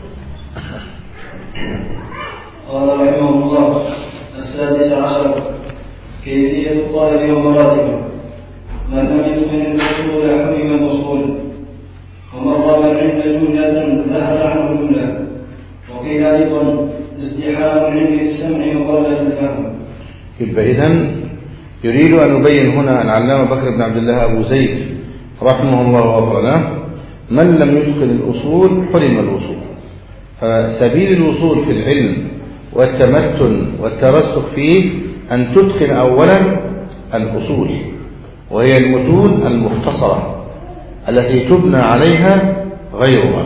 قال رحمه الله: السادس عشر: كيفية الطالب ومراتبه. من لم يتقن الأصول حرم الوصول، ومن رام العلم جملة ذهب عنه جملة. وقيل أيضا: ازدحام العلم السمع وقلة الفهم. يبقى إذن يريد أن يبين هنا العلامة بكر بن عبد الله أبو زيد رحمه الله وغفر له: من لم يتقن الأصول حرم الوصول. فسبيل الوصول في العلم والتمتن والترسخ فيه أن تتقن أولا الأصول، وهي المتون المختصرة التي تبنى عليها غيرها،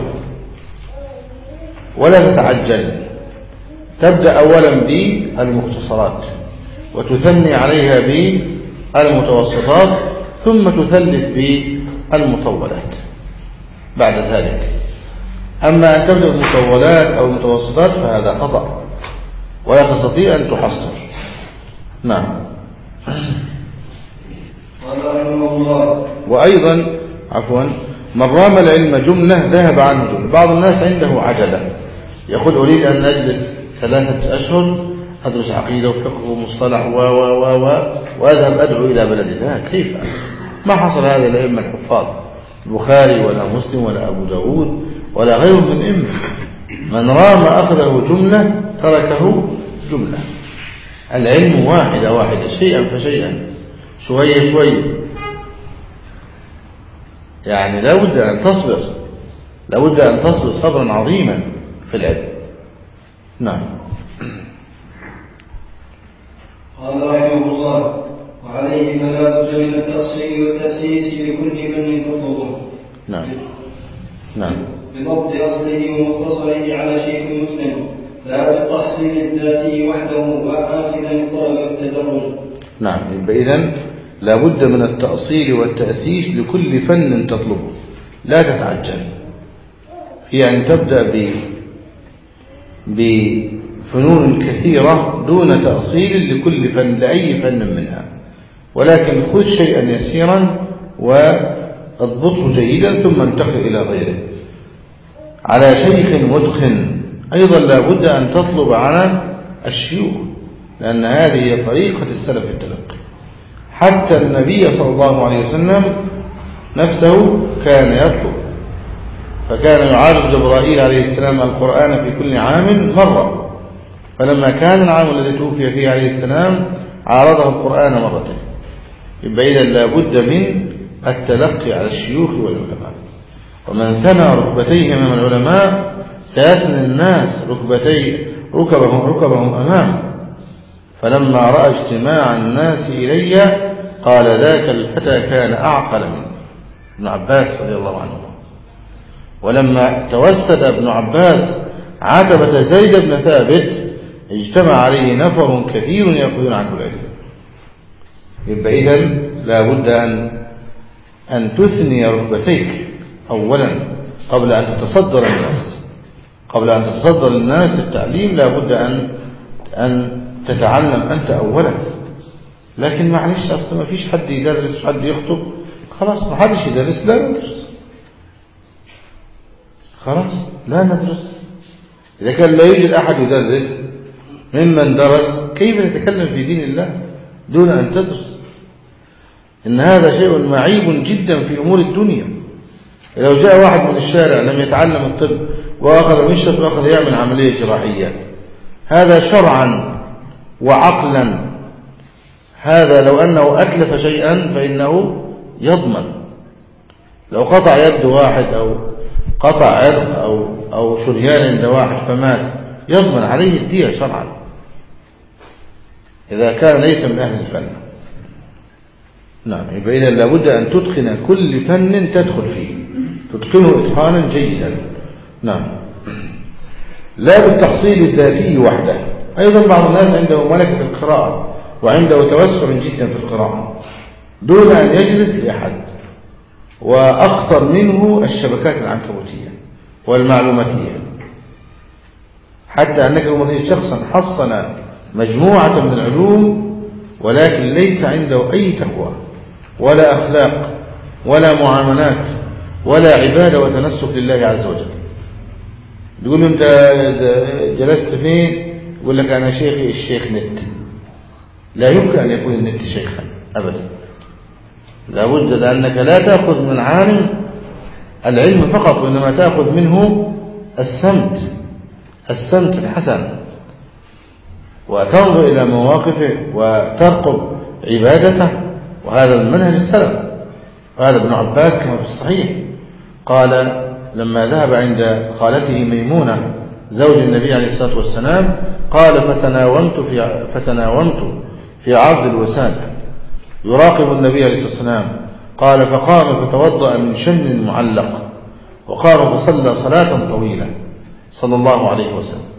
ولا تتعجل، تبدأ أولا بالمختصرات وتثني عليها المتوسطات ثم تثلث بالمطولات بعد ذلك. أما أن تبدأ بالمطولات أو المتوسطات فهذا خطأ ولا تستطيع أن تحصر. نعم. وأيضا عفوا من رام العلم جملة ذهب عنه جملة. بعض الناس عنده عجلة يقول أريد أن أجلس ثلاثة أشهر أدرس عقيدة وفقه ومصطلح و و و و وأذهب أدعو إلى بلدي. لا، كيف؟ ما حصل هذا لأئمة الحفاظ البخاري ولا مسلم ولا أبو داود ولا غيرهم من أئمة. من رام أخذه جملة تركه جملة. العلم واحدة واحدة شيئا فشيئا شوية شوية. يعني لا بد أن تصبر لا بد أن تصبر صبرا عظيما في العلم. نعم. قال رحمه الله: وعليه فلا بد من التأصيل والتأسيس لكل فن تطلبه. نعم نعم بضبط أصله ومختصره على شيء متقن، لا بالتحصيل الذاتي وحده وآخذا الطلب التدرج. نعم. إذن لا بد من التأصيل والتأسيس لكل فن تطلبه. لا تتعجل في أن تبدأ ب بفنون كثيرة دون تأصيل لكل فن لأي فن منها، ولكن خذ شيئا يسيرا واضبطه جيدا ثم انتقل إلى غيره على شيخ متقن. أيضا لا بد أن تطلب على الشيوخ، لأن هذه هي طريقة السلف التلقي. حتى النبي صلى الله عليه وسلم نفسه كان يطلب، فكان يعارض جبرائيل عليه السلام القرآن في كل عام مرة، فلما كان العام الذي توفي فيه عليه السلام عارضه القرآن مرتين. يبقى إذن لا بد من التلقي على الشيوخ والعلماء. ومن ثنى ركبتيه أمام العلماء سيثني الناس ركبتي ركبهم ركبهم أمامه. فلما رأى اجتماع الناس إلي قال ذاك الفتى كان أعقل منه. ابن عباس رضي الله عنه. ولما توسد ابن عباس عتبة زيد بن ثابت اجتمع عليه نفر كثير يأخذون عنه العلم. يبقى إذن لا بد أن أن تثني ركبتيك أولا قبل أن تتصدر الناس قبل أن تتصدر الناس التعليم. لا بد أن أن تتعلم أنت أولا. لكن معلش أصلا ما فيش حد يدرس حد يخطب، خلاص ما حدش يدرس، لا ندرس، خلاص لا ندرس. إذا كان لا يوجد أحد يدرس ممن درس كيف نتكلم في دين الله دون أن تدرس؟ إن هذا شيء معيب جدا في أمور الدنيا. لو جاء واحد من الشارع لم يتعلم الطب وأخذ مشط وأخذ يعمل عملية جراحية، هذا شرعا وعقلا، هذا لو أنه أتلف شيئا فإنه يضمن. لو قطع يد واحد أو قطع عرق أو, أو شريان عند واحد فمات يضمن عليه الدية شرعا إذا كان ليس من أهل الفن. نعم. يبقى إذا لابد أن تتقن كل فن تدخل فيه، تتقنه إتقانا جيدا. نعم. لا بالتحصيل الذاتي وحده. أيضا بعض الناس عنده ملكة القراءة وعنده توسع جدا في القراءة دون أن يجلس لأحد، وأخطر منه الشبكات العنكبوتية والمعلوماتية. حتى أنك لو مثل شخصا حصن مجموعة من العلوم ولكن ليس عنده أي تقوى ولا أخلاق ولا معاملات ولا عبادة وتنسك لله عز وجل، يقول له أنت جلست فين؟ يقول لك أنا شيخي الشيخ نت. لا يمكن أن يكون النت شيخا أبدا. لا بد لأنك لا تأخذ من العالم العلم فقط، وإنما تأخذ منه السمت السمت الحسن، وتنظر إلى مواقفه وترقب عبادته. وهذا من منهج السلف. وهذا ابن عباس كما في الصحيح قال لما ذهب عند خالته ميمونة زوج النبي عليه الصلاة والسلام قال فتناومت في, فتناومت في عرض الوساد يراقب النبي عليه الصلاة والسلام. قال فقام فتوضأ من شن معلق وقام فصلى صلاة طويلة صلى الله عليه وسلم.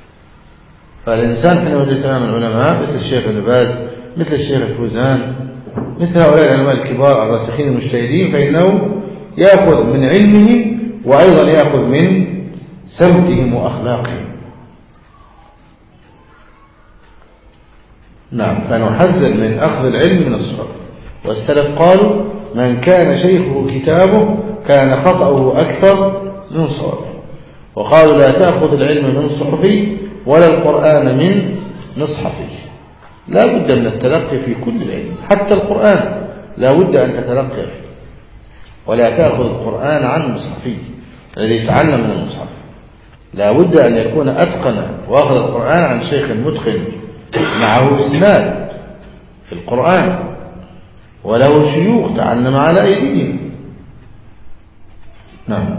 فالإنسان حين يجلس أمام العلماء مثل الشيخ ابن باز مثل الشيخ الفوزان مثل هؤلاء العلماء الكبار الراسخين المجتهدين فإنه يأخذ من علمهم وأيضا يأخذ من سمتهم وأخلاقهم. نعم، فنحذر من أخذ العلم من الصحف. والسلف قالوا من كان شيخه كتابه كان خطأه أكثر من صوابه. وقالوا لا تأخذ العلم من صحفي ولا القرآن من مصحفي. لا بد من التلقي في كل العلم، حتى القرآن لا بد أن تتلقي فيه، ولا تأخذ القرآن عن مصحفي الذي يتعلم من المصحف. لا بد أن يكون أتقن وأخذ القرآن عن شيخ متقن معه إسناد في القرآن وله شيوخ تعلم على أيديهم. نعم.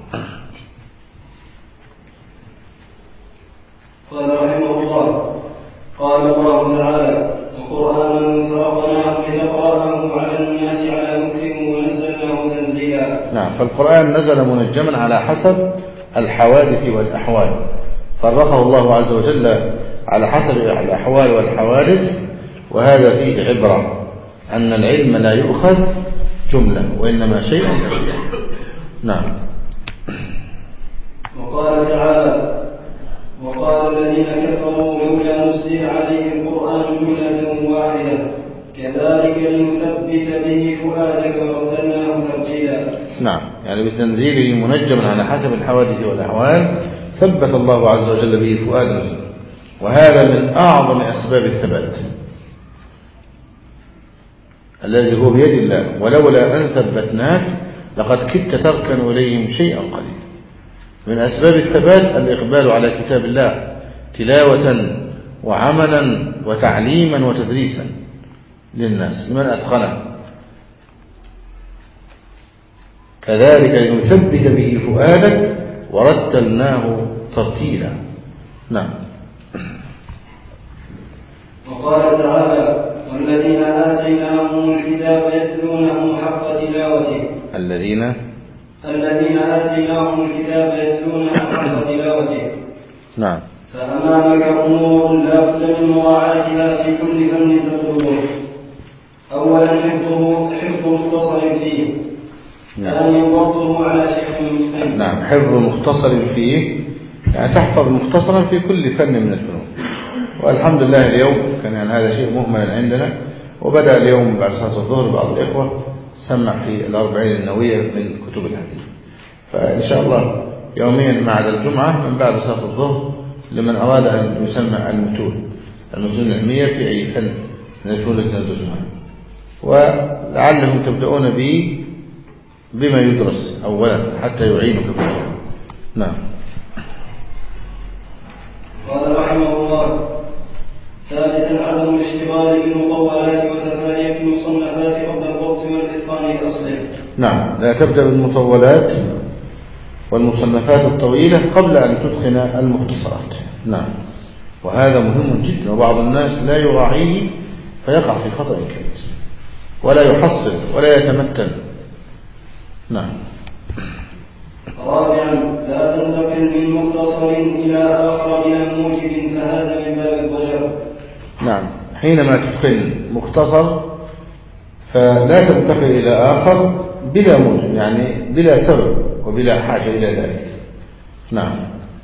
قال رحمه الله: قال الله تعالى: وقرآنا فرقناه لتقرأه على الناس على مكث ونزلناه تنزيلا. نعم، فالقرآن نزل منجما على حسب الحوادث والأحوال، فرقه الله عز وجل على حسب الأحوال والحوادث. وهذا فيه عبرة أن العلم لا يؤخذ جملة وإنما شيء كثير. نعم. وقال تعالى: وقال الذين كفروا لولا نزل عليه القرآن جملة واحدة كذلك لنثبت به فؤادك ورتلناه ترتيلا. نعم، يعني بتنزيله منجما على حسب الحوادث والأحوال ثبت الله عز وجل به فؤاد المسلم، وهذا من أعظم أسباب الثبات الذي هو بيد الله. ولولا أن ثبتناك لقد كدت تركن إليهم شيئا قليلا. من أسباب الثبات الإقبال على كتاب الله تلاوة وعملا وتعليما وتدريسا للناس لمن أتقنه. كذلك لنثبت به فؤادك ورتلناه ترتيلا. نعم. وقال تعالى: والذين آتيناهم الكتاب يتلونه حق تلاوته الذين الذين آتيناهم الكتاب يتلونه حق تلاوته. نعم. فأمامك أمور لا بد من مراعاتها في كل فن تطلبه. أولا حفظه حفظ مختصر فيه. ثانيا ضبطه على شيخ متقن. نعم، حفظ مختصر فيه يعني تحفظ مختصرا في كل فن من الفنون. والحمد لله اليوم كان يعني هذا شيء مهمل عندنا، وبدأ اليوم بعد صلاة الظهر بعض الإخوة سمع في الأربعين النووية من كتب الحديث. فإن شاء الله يوميا بعد الجمعة من بعد صلاة الظهر لمن أراد أن يسمع المتون المتون العلمية في أي فن من الفنون التي ندرسها، ولعلهم تبدأون به بما يدرس أولا حتى يعينك به. نعم. قال رحمه الله: ثالثا عدم الاشتغال بالمطولات وتفاريق المصنفات قبل الضبط والإتقان الأصلي. نعم، لا تبدأ بالمطولات والمصنفات الطويلة قبل أن تتقن المختصرات. نعم، وهذا مهم جدا، وبعض الناس لا يراعيه فيقع في خطأ كبير ولا يحصل ولا يتمتن. نعم. رابعا لا تنتقل من مختصر إلى آخر بلا موجب فهذا من باب الضجر. نعم، حينما تتقن مختصر فلا تنتقل إلى آخر بلا موجب، يعني بلا سبب وبلا حاجة إلى ذلك. نعم.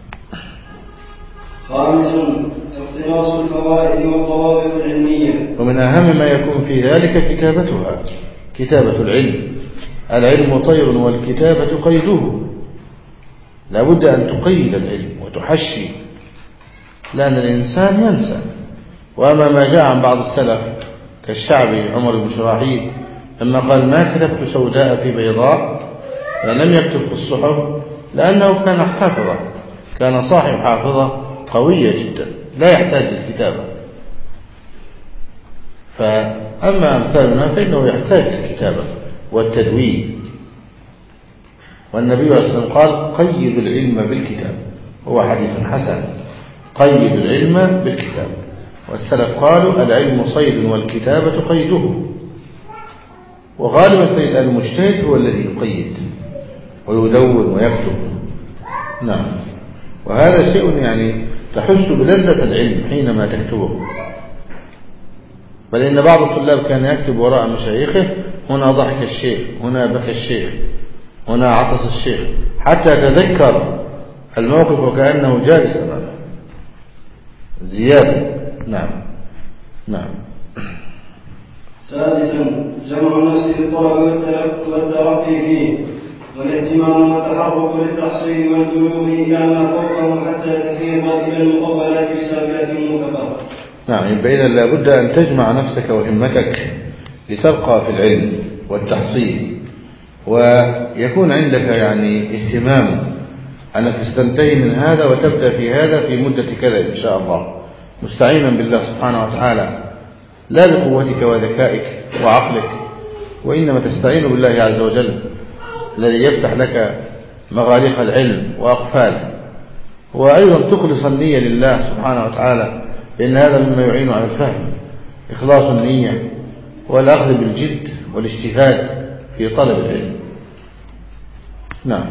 خامسا اقتناص الفوائد والضوابط العلمية، ومن أهم ما يكون في ذلك كتابتها، كتابة العلم. العلم طير والكتابة قيده، لا بد أن تقيد العلم وتحشي، لأن الإنسان ينسى. وأما ما جاء عن بعض السلف كالشعبي عمر بن شراحيل لما قال: ما كتبت سوداء في بيضاء، لم يكتب في الصحف لأنه كان حافظا، كان صاحب حافظة قوية جدا لا يحتاج للكتابة. فأما أمثالنا فإنه يحتاج للكتابة والتدوين. والنبي صلى الله عليه وسلم قال: قيد العلم بالكتاب، هو حديث حسن، قيد العلم بالكتاب. والسلف قالوا: العلم صيد والكتابة قيده. وغالبا تجد المجتهد هو الذي يقيد ويدون ويكتب. نعم، وهذا شيء يعني تحس بلذة العلم حينما تكتبه. بل إن بعض الطلاب كان يكتب وراء مشايخه هنا ضحك الشيخ، هنا بكى الشيخ، هنا عطس الشيخ، حتى يتذكر الموقف وكأنه جالس أمامه زيادة. نعم نعم. سادسا جمع النفس للطلب والترقي فيه، والاهتمام والتحرك للتحصيل والبلوغ إلى ما فوقه حتى تفيض إلى المطولات بسابقة موثقة. نعم. يبقى إذا لابد أن تجمع نفسك وهمتك لترقى في العلم والتحصيل، ويكون عندك يعني اهتمام أنك ستنتهي من هذا وتبدأ في هذا في مدة كذا إن شاء الله، مستعينا بالله سبحانه وتعالى، لا بقوتك وذكائك وعقلك، وإنما تستعين بالله عز وجل الذي يفتح لك مغاليق العلم وأقفال. وأيضا تخلص النية لله سبحانه وتعالى، لأن هذا مما يعين على الفهم، إخلاص النية والأخذ بالجد والاجتهاد في طلب العلم. نعم.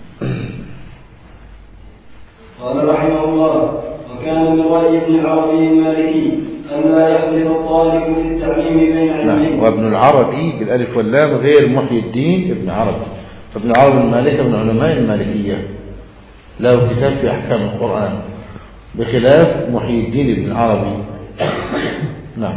قال رحمه الله: وكان من رأي ابن العربي المالكي ألا يخلط الطالب في التعليم بين علمين. نعم. وابن العربي بالألف واللام غير محي الدين ابن عربي، فابن العربي المالكي من علماء المالكية، له كتاب في أحكام القرآن، بخلاف محي الدين ابن العربي. نعم.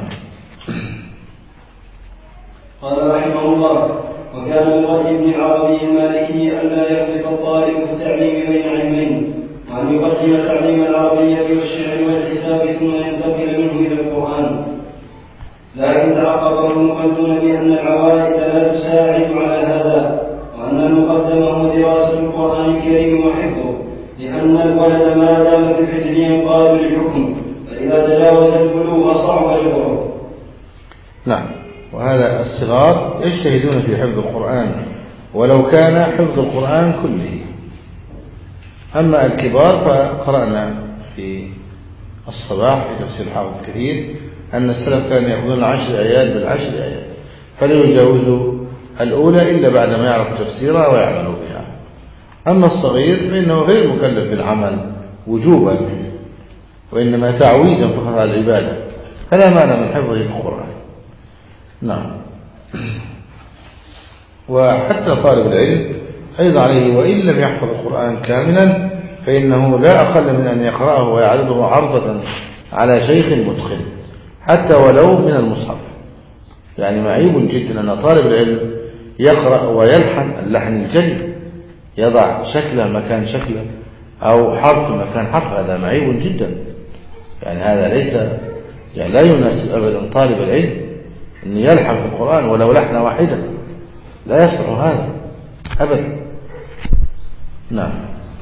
قال رحمه الله: وكان من رأي ابن العربي المالكي ألا يخلط الطالب في التعليم بين علمين، وأن يقدم تعليم العربية والشعر والحساب ثم ينتقل منه إلى القرآن. لكن تعقبه المقلدون بأن العوائد لا تساعد على هذا، وأن المقدم هو دراسة القرآن الكريم وحفظه، لأن الولد ما دام في الحجر ينقاد للحكم، فإذا تجاوز البلوغ صعب جبره. نعم. وهذا الصغار يجتهدون في حفظ القرآن ولو كان حفظ القرآن كله. أما الكبار فقرأنا في الصباح في تفسير حافظ كثير أن السلف كانوا يأخذون عشر آيات بالعشر آيات، فلا يجاوزوا الأولى إلا بعد ما يعرف تفسيرها ويعملوا بها. أما الصغير فإنه غير مكلف بالعمل وجوبا، وإنما تعويدا فقط على العبادة، فلا معنى من حفظه القرآن. نعم. وحتى طالب العلم أيضا عليه وإن لم يحفظ القرآن كاملا فإنه لا أقل من أن يقرأه ويعرضه عرضة على شيخ متقن حتى ولو من المصحف. يعني معيب جدا أن طالب العلم يقرأ ويلحن اللحن الجلي، يضع شكله مكان شكله أو حرف مكان حرف، هذا معيب جدا. يعني هذا ليس يعني لا يناسب أبدا طالب العلم أن يلحن في القرآن ولو لحنة واحدة، لا يصلح هذا أبدا. نعم.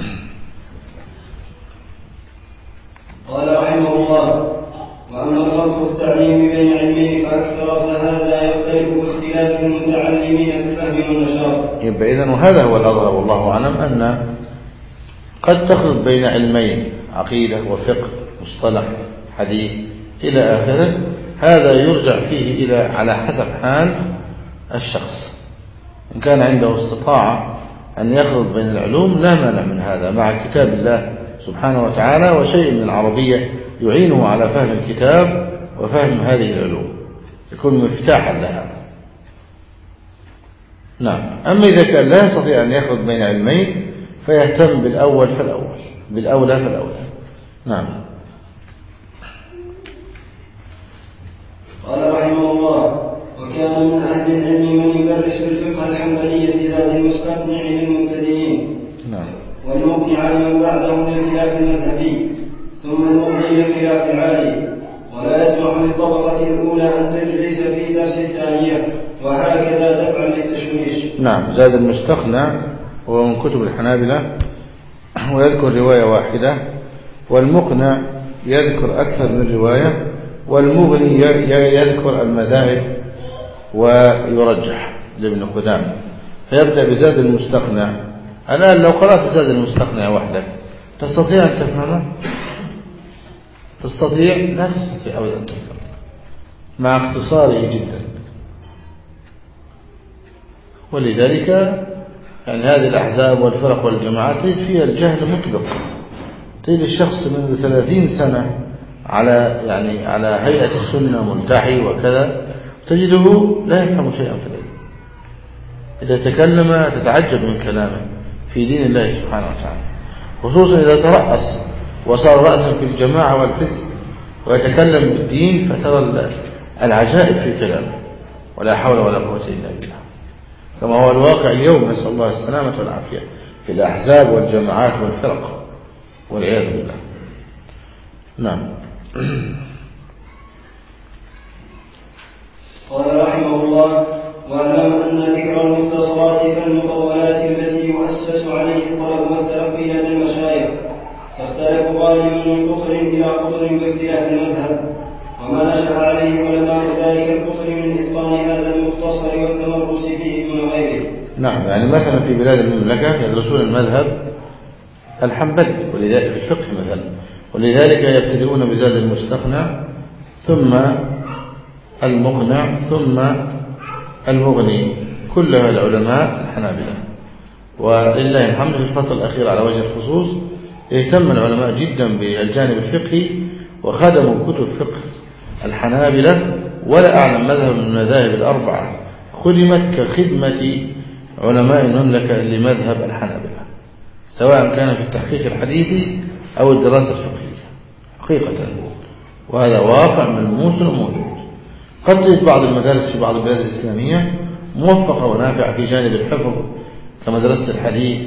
قال رحمه الله: وأما الخلط في التعليم بين علمين فأكثر فهذا يختلف باختلاف المتعلمين في الفهم والنشاط. يبقى إذن وهذا هو الأظهر والله أعلم، أن قد تخلط بين علمين، عقيدة وفقه مصطلح حديث إلى آخره، هذا يرجع فيه إلى على حسب حال الشخص. إن كان عنده استطاعة أن يخلط بين العلوم لا مانع من هذا مع كتاب الله سبحانه وتعالى وشيء من العربية يعينه على فهم الكتاب وفهم هذه العلوم، يكون مفتاحا لها. نعم. أما إذا كان لا يستطيع أن يخلط بين علمين فيهتم بالأول فالأول، بالأولى فالأولى. نعم. قال رحمه الله: وكان من أهل العلم من يدرس الفقه الحنبلي في زاد المستقنع للمبتدئين، نعم، والمقنع لمن بعدهم للخلاف المذهبي، ثم المضي للخلاف العالي، ولا يسمح للطبقة الأولى أن تجلس في درس الثانية، وهكذا تفعل للتشويش. نعم. زاد المستقنع هو من كتب الحنابلة ويذكر رواية واحدة، والمقنع يذكر أكثر من رواية، والمغني يذكر المذاهب ويرجح لابن قدامة. فيبدأ بزاد المستقنع. الآن لو قرأت زاد المستقنع وحدك تستطيع أن تفهمه؟ تستطيع؟ لا تستطيع أبدا أن تفهمه مع اختصاره جدا. ولذلك يعني هذه الأحزاب والفرق والجماعات تجد فيها الجهل مطلق. تجد الشخص من ثلاثين سنة على يعني على هيئة السنة ملتحي وكذا، تجده لا يفهم شيئا في العلم. إذا تكلم تتعجب من كلامه في دين الله سبحانه وتعالى، خصوصا إذا ترأس وصار رأسا في الجماعة والحزب ويتكلم بالدين، فترى العجائب في كلامه، ولا حول ولا قوة إلا بالله، كما هو الواقع اليوم، نسأل الله السلامة والعافية، في الأحزاب والجماعات والفرق والعياذ بالله. نعم. قال رحمه الله: واعلم أن ذكر المختصرات كالمطولات التي يؤسس عليه الطلب والتلقي لدى المشايخ تختلف غالبا من قطر إلى قطر باختلاف المذهب، وما نشأ عليه علماء ذلك القطر من إتقان هذا المختصر والتمرس فيه دون غيره. نعم، يعني مثلا في بلاد المملكة يدرسون المذهب الحنبلي ولذلك في الفقه مثلا، ولذلك يبتدئون بزاد المستقنع ثم المقنع ثم المغني، كلها العلماء الحنابلة. ولله الحمد في الفترة الأخيرة على وجه الخصوص اهتم العلماء جدا بالجانب الفقهي وخدموا كتب فقه الحنابلة، ولا أعلم مذهب من المذاهب الأربعة خدمت كخدمة علماء المملكة لمذهب الحنابلة، سواء كان في التحقيق الحديثي أو الدراسة الفقهية حقيقة، وهذا واقع ملموس وموجود. قد تجد بعض المدارس في بعض البلاد الإسلامية موفقة ونافعة في جانب الحفظ كمدرسة الحديث،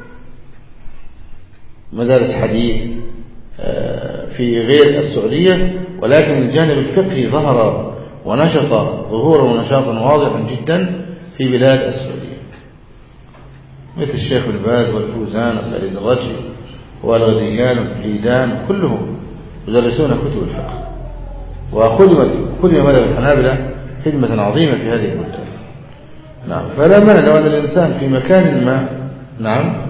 مدارس حديث في غير السعودية، ولكن الجانب الفقهي ظهر ونشط ظهورا ونشاطا واضحا جدا في بلاد السعودية، مثل الشيخ بن باز والفوزان والزرجي والغزيان والحيدان، كلهم يدرسون كتب الفقه، وخدمت خدم مذهب الحنابلة خدمة عظيمة في هذه البلدان. نعم، فلا مانع لو أن الإنسان في مكان ما. نعم.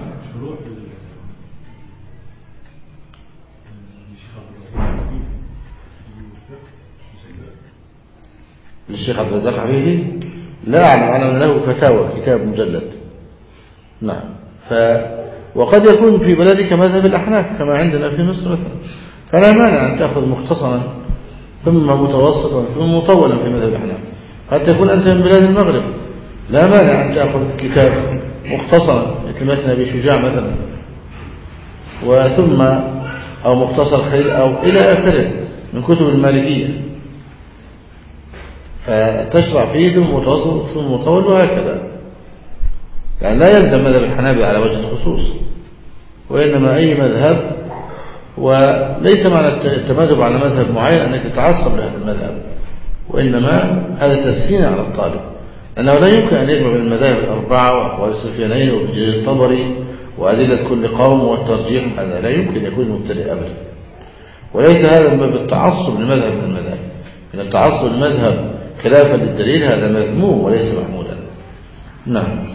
للشيخ عبد الرزاق حبيبي لا أعلم أعلم له فتاوى كتاب مجلد. نعم. ف وقد يكون في بلدك مذهب الأحناف كما عندنا في مصر مثلا، فلا مانع أن تأخذ مختصرا ثم متوسطا ثم مطولا في مذهب الأحناف. قد تكون أنت من بلاد المغرب، لا مانع أن تأخذ كتاب مختصرا مثل متن أبي شجاع مثلا، وثم أو مختصر خليل أو إلى آخره من كتب المالكية، فتشرع فيه ثم متوسط ثم مطول وهكذا. يعني لا يلزم مذهب الحنابلة على وجه الخصوص، وإنما أي مذهب، وليس معنى التمذهب على مذهب معين أنك تتعصب لهذا المذهب، وإنما هذا تسهيل على الطالب، لأنه لا يمكن أن يجمع بين المذاهب الأربعة وأقوال السفيانين وجرير الطبري وأدلة كل قوم والترجيح، هذا لا يمكن يكون مبتدئ أبدا. وليس هذا من باب التعصب لمذهب من المذاهب، إن التعصب للمذهب خلافا للدليل هذا مذموم وليس محمودا. نعم.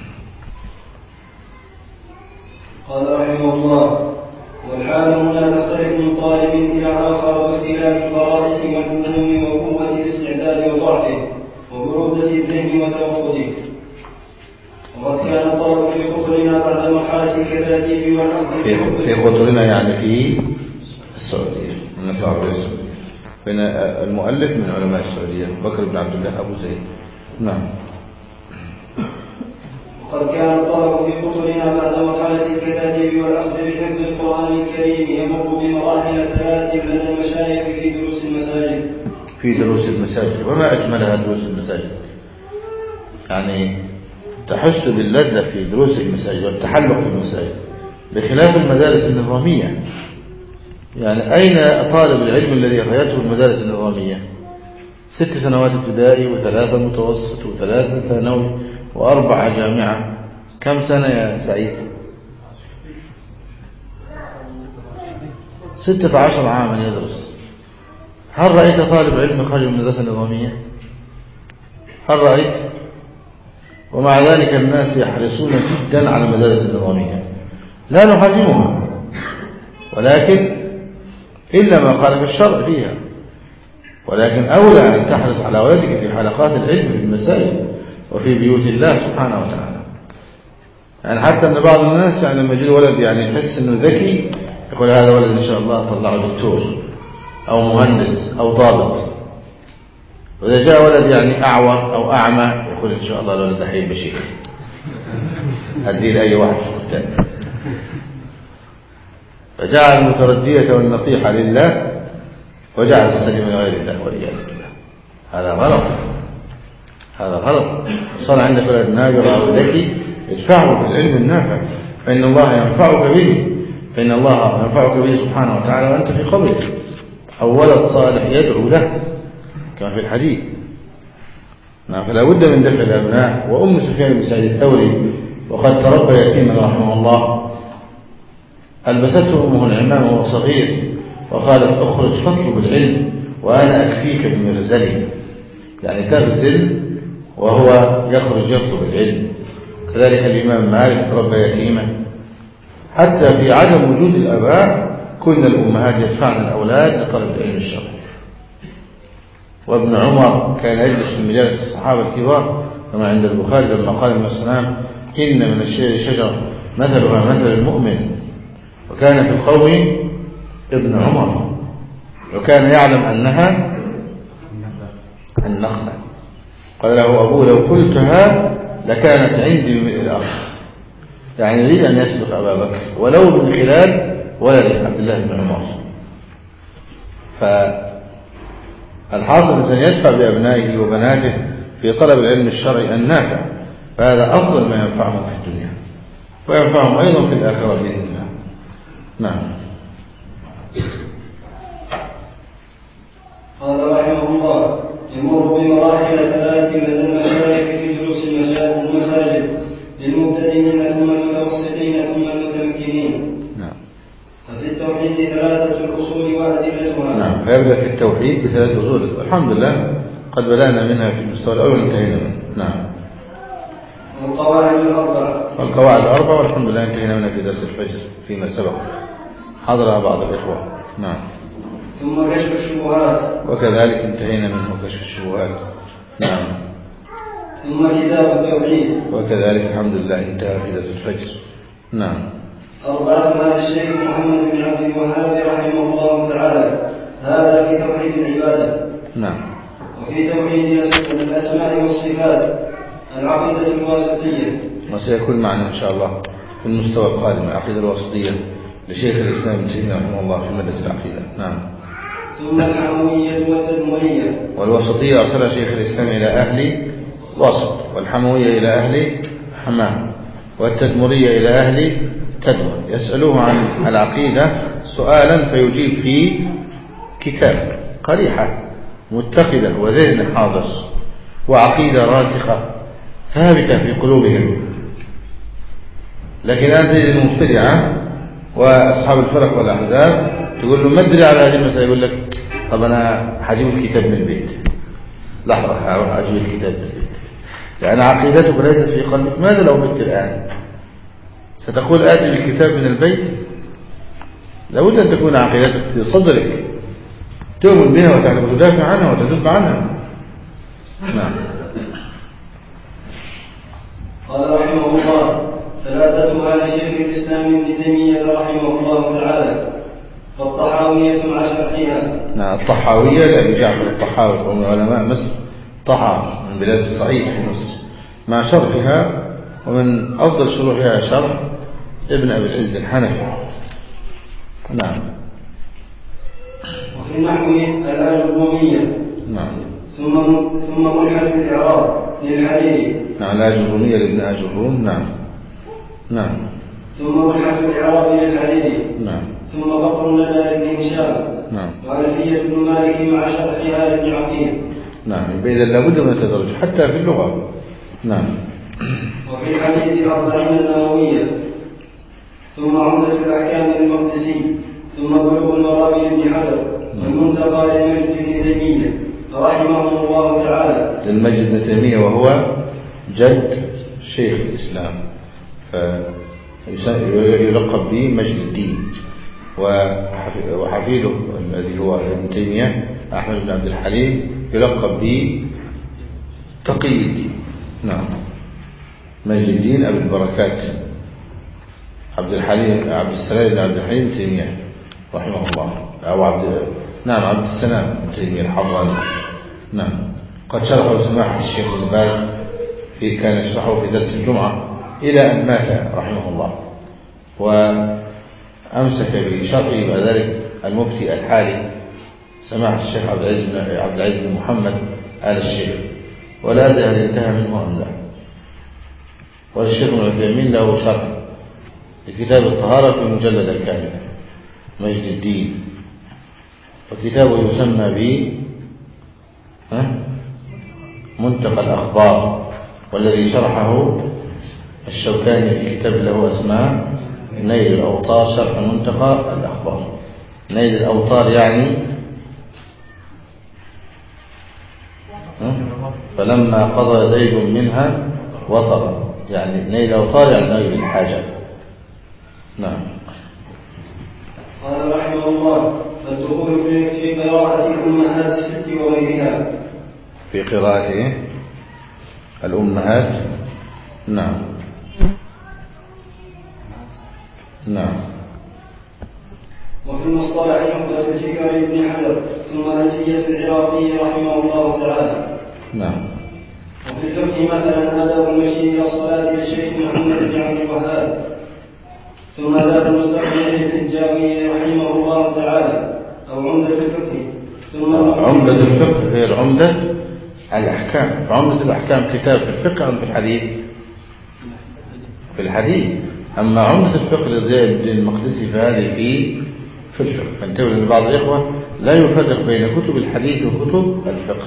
قال رحمه الله: والحال هنا تختلف من طالب إلى آخر باختلاف الغرائز والفنون وقوة الاستعداد وضعفه وبرودة الذهن وتوقده. وقد كان الطلب في قطرنا بعد مرحلة الكتاتيب والأخذ في قطرنا يعني في السعودية، من العربية السعودية، بين المؤلف من علماء السعودية بكر بن عبد الله أبو زيد. نعم. وقد كان الطلب في قطرنا بعد مرحلة الكتاتيب والأخذ بحفظ القرآن الكريم يمر بمراحل ثلاث لدى المشايخ في دروس المساجد. في دروس المساجد، وما أجملها دروس المساجد، يعني تحس باللذة في دروس المساجد والتحلق في المساجد، بخلاف المدارس النظامية. يعني أين طالب العلم الذي غايته المدارس النظامية؟ ست سنوات ابتدائي وثلاثة متوسط وثلاثة ثانوي وأربعة جامعة، كم سنة يا سعيد؟ ستة عشر عاما يدرس. هل رأيت طالب علم خارج من المدرسة النظامية؟ هل رأيت؟ ومع ذلك الناس يحرصون جدا على المدارس النظامية، لا نحرمها، ولكن إلا ما قال في الشرع فيها، ولكن أولى أن تحرص على ولدك في حلقات العلم في المساجد وفي بيوت الله سبحانه وتعالى. يعني حتى أن بعض الناس يعني لما يجي ولد يعني يحس أنه ذكي، يقول هذا ولد إن شاء الله طلعه دكتور، أو مهندس أو ضابط. وإذا جاء ولد يعني أعور أو أعمى يقول إن شاء الله الولد حيبقى شيخ، هديه لأي واحد في الكتاب. فجعل المتردية والنصيحة لله وجعل السلم لغير الله والعياذ بالله. هذا غلط، هذا غلط. صار عندك ولد نابغة أو ذكي ادفعه بالعلم النافع، فإن الله ينفعك به، فإن الله ينفعك به سبحانه وتعالى وأنت في قبره. أو ولد صالح يدعو له كما في الحديث. نعم. فلا بد من دفع الأبناء. وأم سفيان بن سعيد الثوري وقد تربى يتيما رحمه الله، ألبسته أمه العمامة وهو صغير وقالت اخرج فاطلب العلم وأنا أكفيك بمغزلي، يعني تغزل وهو يخرج يطلب العلم. كذلك الإمام مالك تربى يتيما. حتى في عدم وجود الآباء كل الأمهات يدفعن الأولاد لطلب العلم الشرعي. وابن عمر كان يجلس في مجالس الصحابة الكبار كما عند البخاري لما قال النبي صلى الله عليه وسلم إن من الشجر شجرة مثلها مثل المؤمن. وكان في القوم ابن عمر وكان يعلم أنها النخلة. قال له أبوه لو قلتها لكانت عندي من الأرض، يعني يريد أن يسبق أبا بكر ولو من خلال ولد عبد الله بن عمر. فالحاصل الإنسان يدفع بأبنائه وبناته في طلب العلم الشرعي النافع، فهذا أفضل ما ينفعهم في الدنيا وينفعهم أيضا في الآخرة بإذن الله. نعم. قال رحمه الله يمر بمراحل ثلاث لدى المشايخ في دروس المساجد للمبتدئين ثم المتوسطين ثم المتمكنين. نعم. ففي التوحيد ثلاثة الأصول وأدلتها. نعم. فيبدأ في التوحيد بثلاث أصول الحمد لله قد بدأنا منها في المستوى الأول وانتهينا منها. نعم. والقواعد الأربع. والقواعد الأربع والحمد لله انتهينا منها في درس الفجر فيما سبق حضرها بعض الإخوة. نعم. ثم كشف الشبهات. وكذلك انتهينا منه كشف الشبهات. نعم. ثم كتاب التوحيد. وكذلك الحمد لله انتهى في درس الفجر. نعم. أربعتها للشيخ محمد بن عبد الوهاب رحمه الله تعالى. هذا في توحيد العبادة. نعم. وفي توحيد الأسماء والصفات العقيدة الواسطية. وسيكون معنا إن شاء الله في المستوى القادم العقيدة الواسطية لشيخ الإسلام ابن تيمية رحمه الله في مادة العقيدة. نعم. ثم الحموية والتدمرية. والوسطية أرسل شيخ الإسلام إلى أهل وسط، والحموية إلى أهل حماه، والتدمرية إلى أهل تدمر. يسألوه عن العقيدة سؤالا فيجيب في كتاب قريحة متقدة وذهن حاضر وعقيدة راسخة ثابتة في قلوبهم. لكن أنت تجد المبتدعة وأصحاب الفرق والأحزاب تقول له ما أدري على هذه المسألة، يقول لك طب أنا حجيب الكتاب من البيت. لحظة هروح أجيب الكتاب من البيت، لأن عقيدتك ليست في قلبك. ماذا لو مت الآن؟ ستقول آتي بالكتاب من البيت؟ لابد أن تكون عقيدتك في صدرك تؤمن بها وتعرف تدافع عنها وتدب عنها. نعم. قال رحمه الله ثلاثتها لشيخ الإسلام ابن تيمية رحمه الله تعالى. فالطحاوية مع شرحها. نعم. الطحاوية لأبي جعفر الطحاوي ومن علماء مصر، طحا من بلاد الصعيد في مصر، مع شرحها، ومن أفضل شروحها شرح ابن أبي العز الحنفي. نعم. وفي النحو الآجرومية. نعم. ثم ثم ملحد الإعراب للحريري. نعم. الآجرومية لابن آجروم. نعم. نعم. ثم ملحد الإعراب للحريري. نعم. ثم فقر الندى لابن هشام. نعم. وألفية ابن مالك مع شرحها لابن عقيل. نعم. إذا لابد من التدرج حتى في اللغة. نعم. وفي الحديث الأربعين النووية. ثم عمدة الأحكام للمقدسي. ثم بلوغ المرام لابن حجر. والمنتقى للمجد بن تيمية رحمه الله تعالى. للمجد بن تيمية وهو جد شيخ الإسلام، فيلقب به مجد الدين. وحفيده الذي هو ابن تيمية أحمد بن عبد الحليم يلقب به تقي الدين. نعم. مجد الدين أبي البركات عبد الحليم عبد السلام بن عبد الحليم تيمية رحمه الله، أو عبد نعم عبد السلام بن تيمية الحضرمي. نعم قد شرحه سماحة الشيخ ابن باز في كان يشرحه في درس الجمعة إلى أن مات رحمه الله، وأمسك بشرحه وذلك المفتي الحالي سماحة الشيخ عبد العزيز عبد العزيز بن محمد آل الشيخ، ولا أدري هل انتهى منه أم لا. والشيخ ابن عثيمين له شرح لكتاب الطهارة في مجلد كامل مجد الدين، وكتابه يسمى ب منتقى الأخبار، والذي شرحه الشوكاني في كتاب له اسمه نيل الأوطار شرح منتقى الأخبار. نيل الأوطار يعني فلما قضى زيد منها وطر، يعني نيل الأوطار يعني نيل الحاجة. نعم. قال رحمه الله: فالدخول في قراءة الأمهات الست وغيرها. في قراءة الأمهات. نعم نعم. وفي المصطلح نخبة الفكر ابن حجر، ثم ألفية العراقي رحمه الله تعالى. نعم. وفي الفقه مثلا آداب المشي إلى الصلاة للشيخ محمد بن عبد الوهاب، ثم زاد المستقبل الحجاوي رحمه الله تعالى، أو عمدة الفقه. ثم عمدة الفقه غير عمدة الأحكام. فعمدة الأحكام كتاب في الفقه أم في الحديث؟ في الحديث. أما عمدة الفقه لضياء الدين المقدسي فهذه في في الفقه. فانتبهوا لأن بعض الإخوة لا يفرق بين كتب الحديث وكتب الفقه.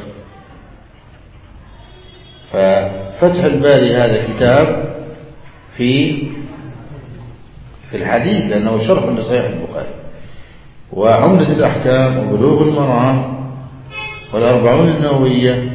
ففتح الباري هذا كتاب في في الحديث لأنه شرح لصحيح البخاري، وعمدة الأحكام وبلوغ المرام والأربعون النووية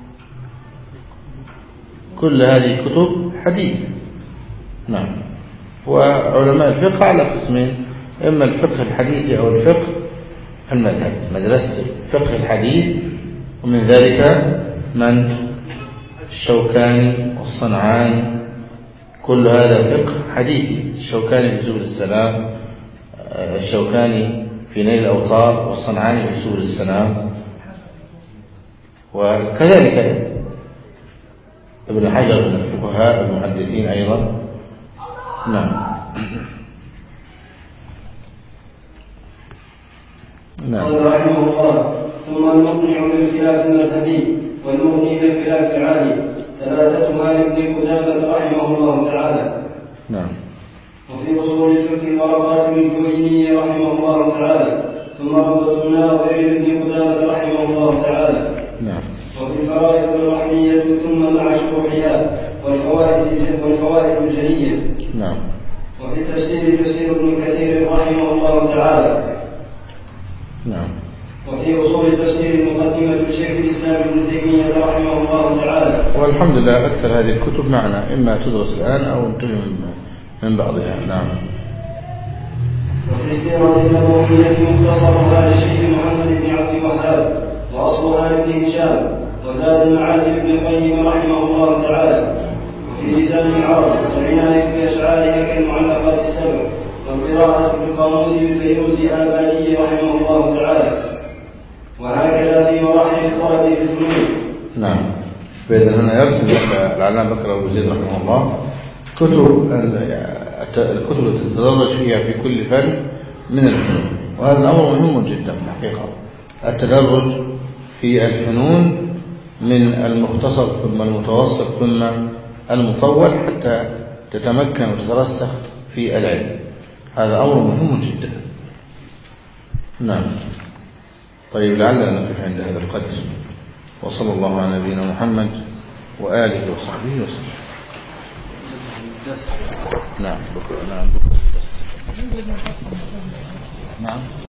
كل هذه كتب حديث. نعم. وعلماء الفقه على قسمين: إما الفقه الحديثي أو الفقه المذهب، مدرسة الفقه الحديث، ومن ذلك من الشوكاني والصنعاني، كل هذا فقه حديثي. الشوكاني في سبل السلام، الشوكاني في نيل الأوطار، والصنعاني في سبل السلام، وكذلك ابن حجر من الفقهاء المحدثين أيضا. نعم. نعم. قال رحمه الله: ثم المقنع بالخلاف المذهبي والمغني بالخلاف العالي، ثلاثتها لابن قدامة رحمه الله تعالى. نعم. وفي أصول الفقه ورقات الجويني رحمه الله تعالى، ثم روضة الناظر لابن قدامة رحمه الله تعالى. نعم. وفي الفرائض الرحمية ثم مع شروحها والفوائد والفوائد الجلية. نعم. وفي التفسير تفسير ابن كثير رحمه الله تعالى. نعم. وفي أصول التفسير مقدمة شيخ الإسلام ابن تيمية رحمه الله تعالى. والحمد لله أكثر هذه الكتب معنا، إما تدرس الآن أو انتهي من بعضها. نعم. وفي السيرة النبوية مختصرها للشيخ محمد بن عبد الوهاب، وأصلها لابن هشام، وزاد المعاد لابن القيم رحمه الله تعالى. وفي لسان العرب والعناية بأشعارها كالمعلقات السبع، والقراءة بالقاموس بالفيروز آبادي رحمه الله تعالى. وهكذا في مراحل الطلب في الفنون. نعم. بإذن الله يرسل لك العلامة بكر أبو زيد رحمه الله كتب الكتب التي تتدرج فيها في كل فن من الفنون، وهذا الأمر مهم جدا في الحقيقة، التدرج في الفنون من المختصر ثم المتوسط ثم المطول حتى تتمكن وتترسخ في العلم. هذا أمر مهم جدا. نعم. طيب لعلنا نقف عند هذا القدر، وصلى الله على نبينا محمد وآله وصحبه وسلم. نعم بكرة. نعم بكرة. نعم.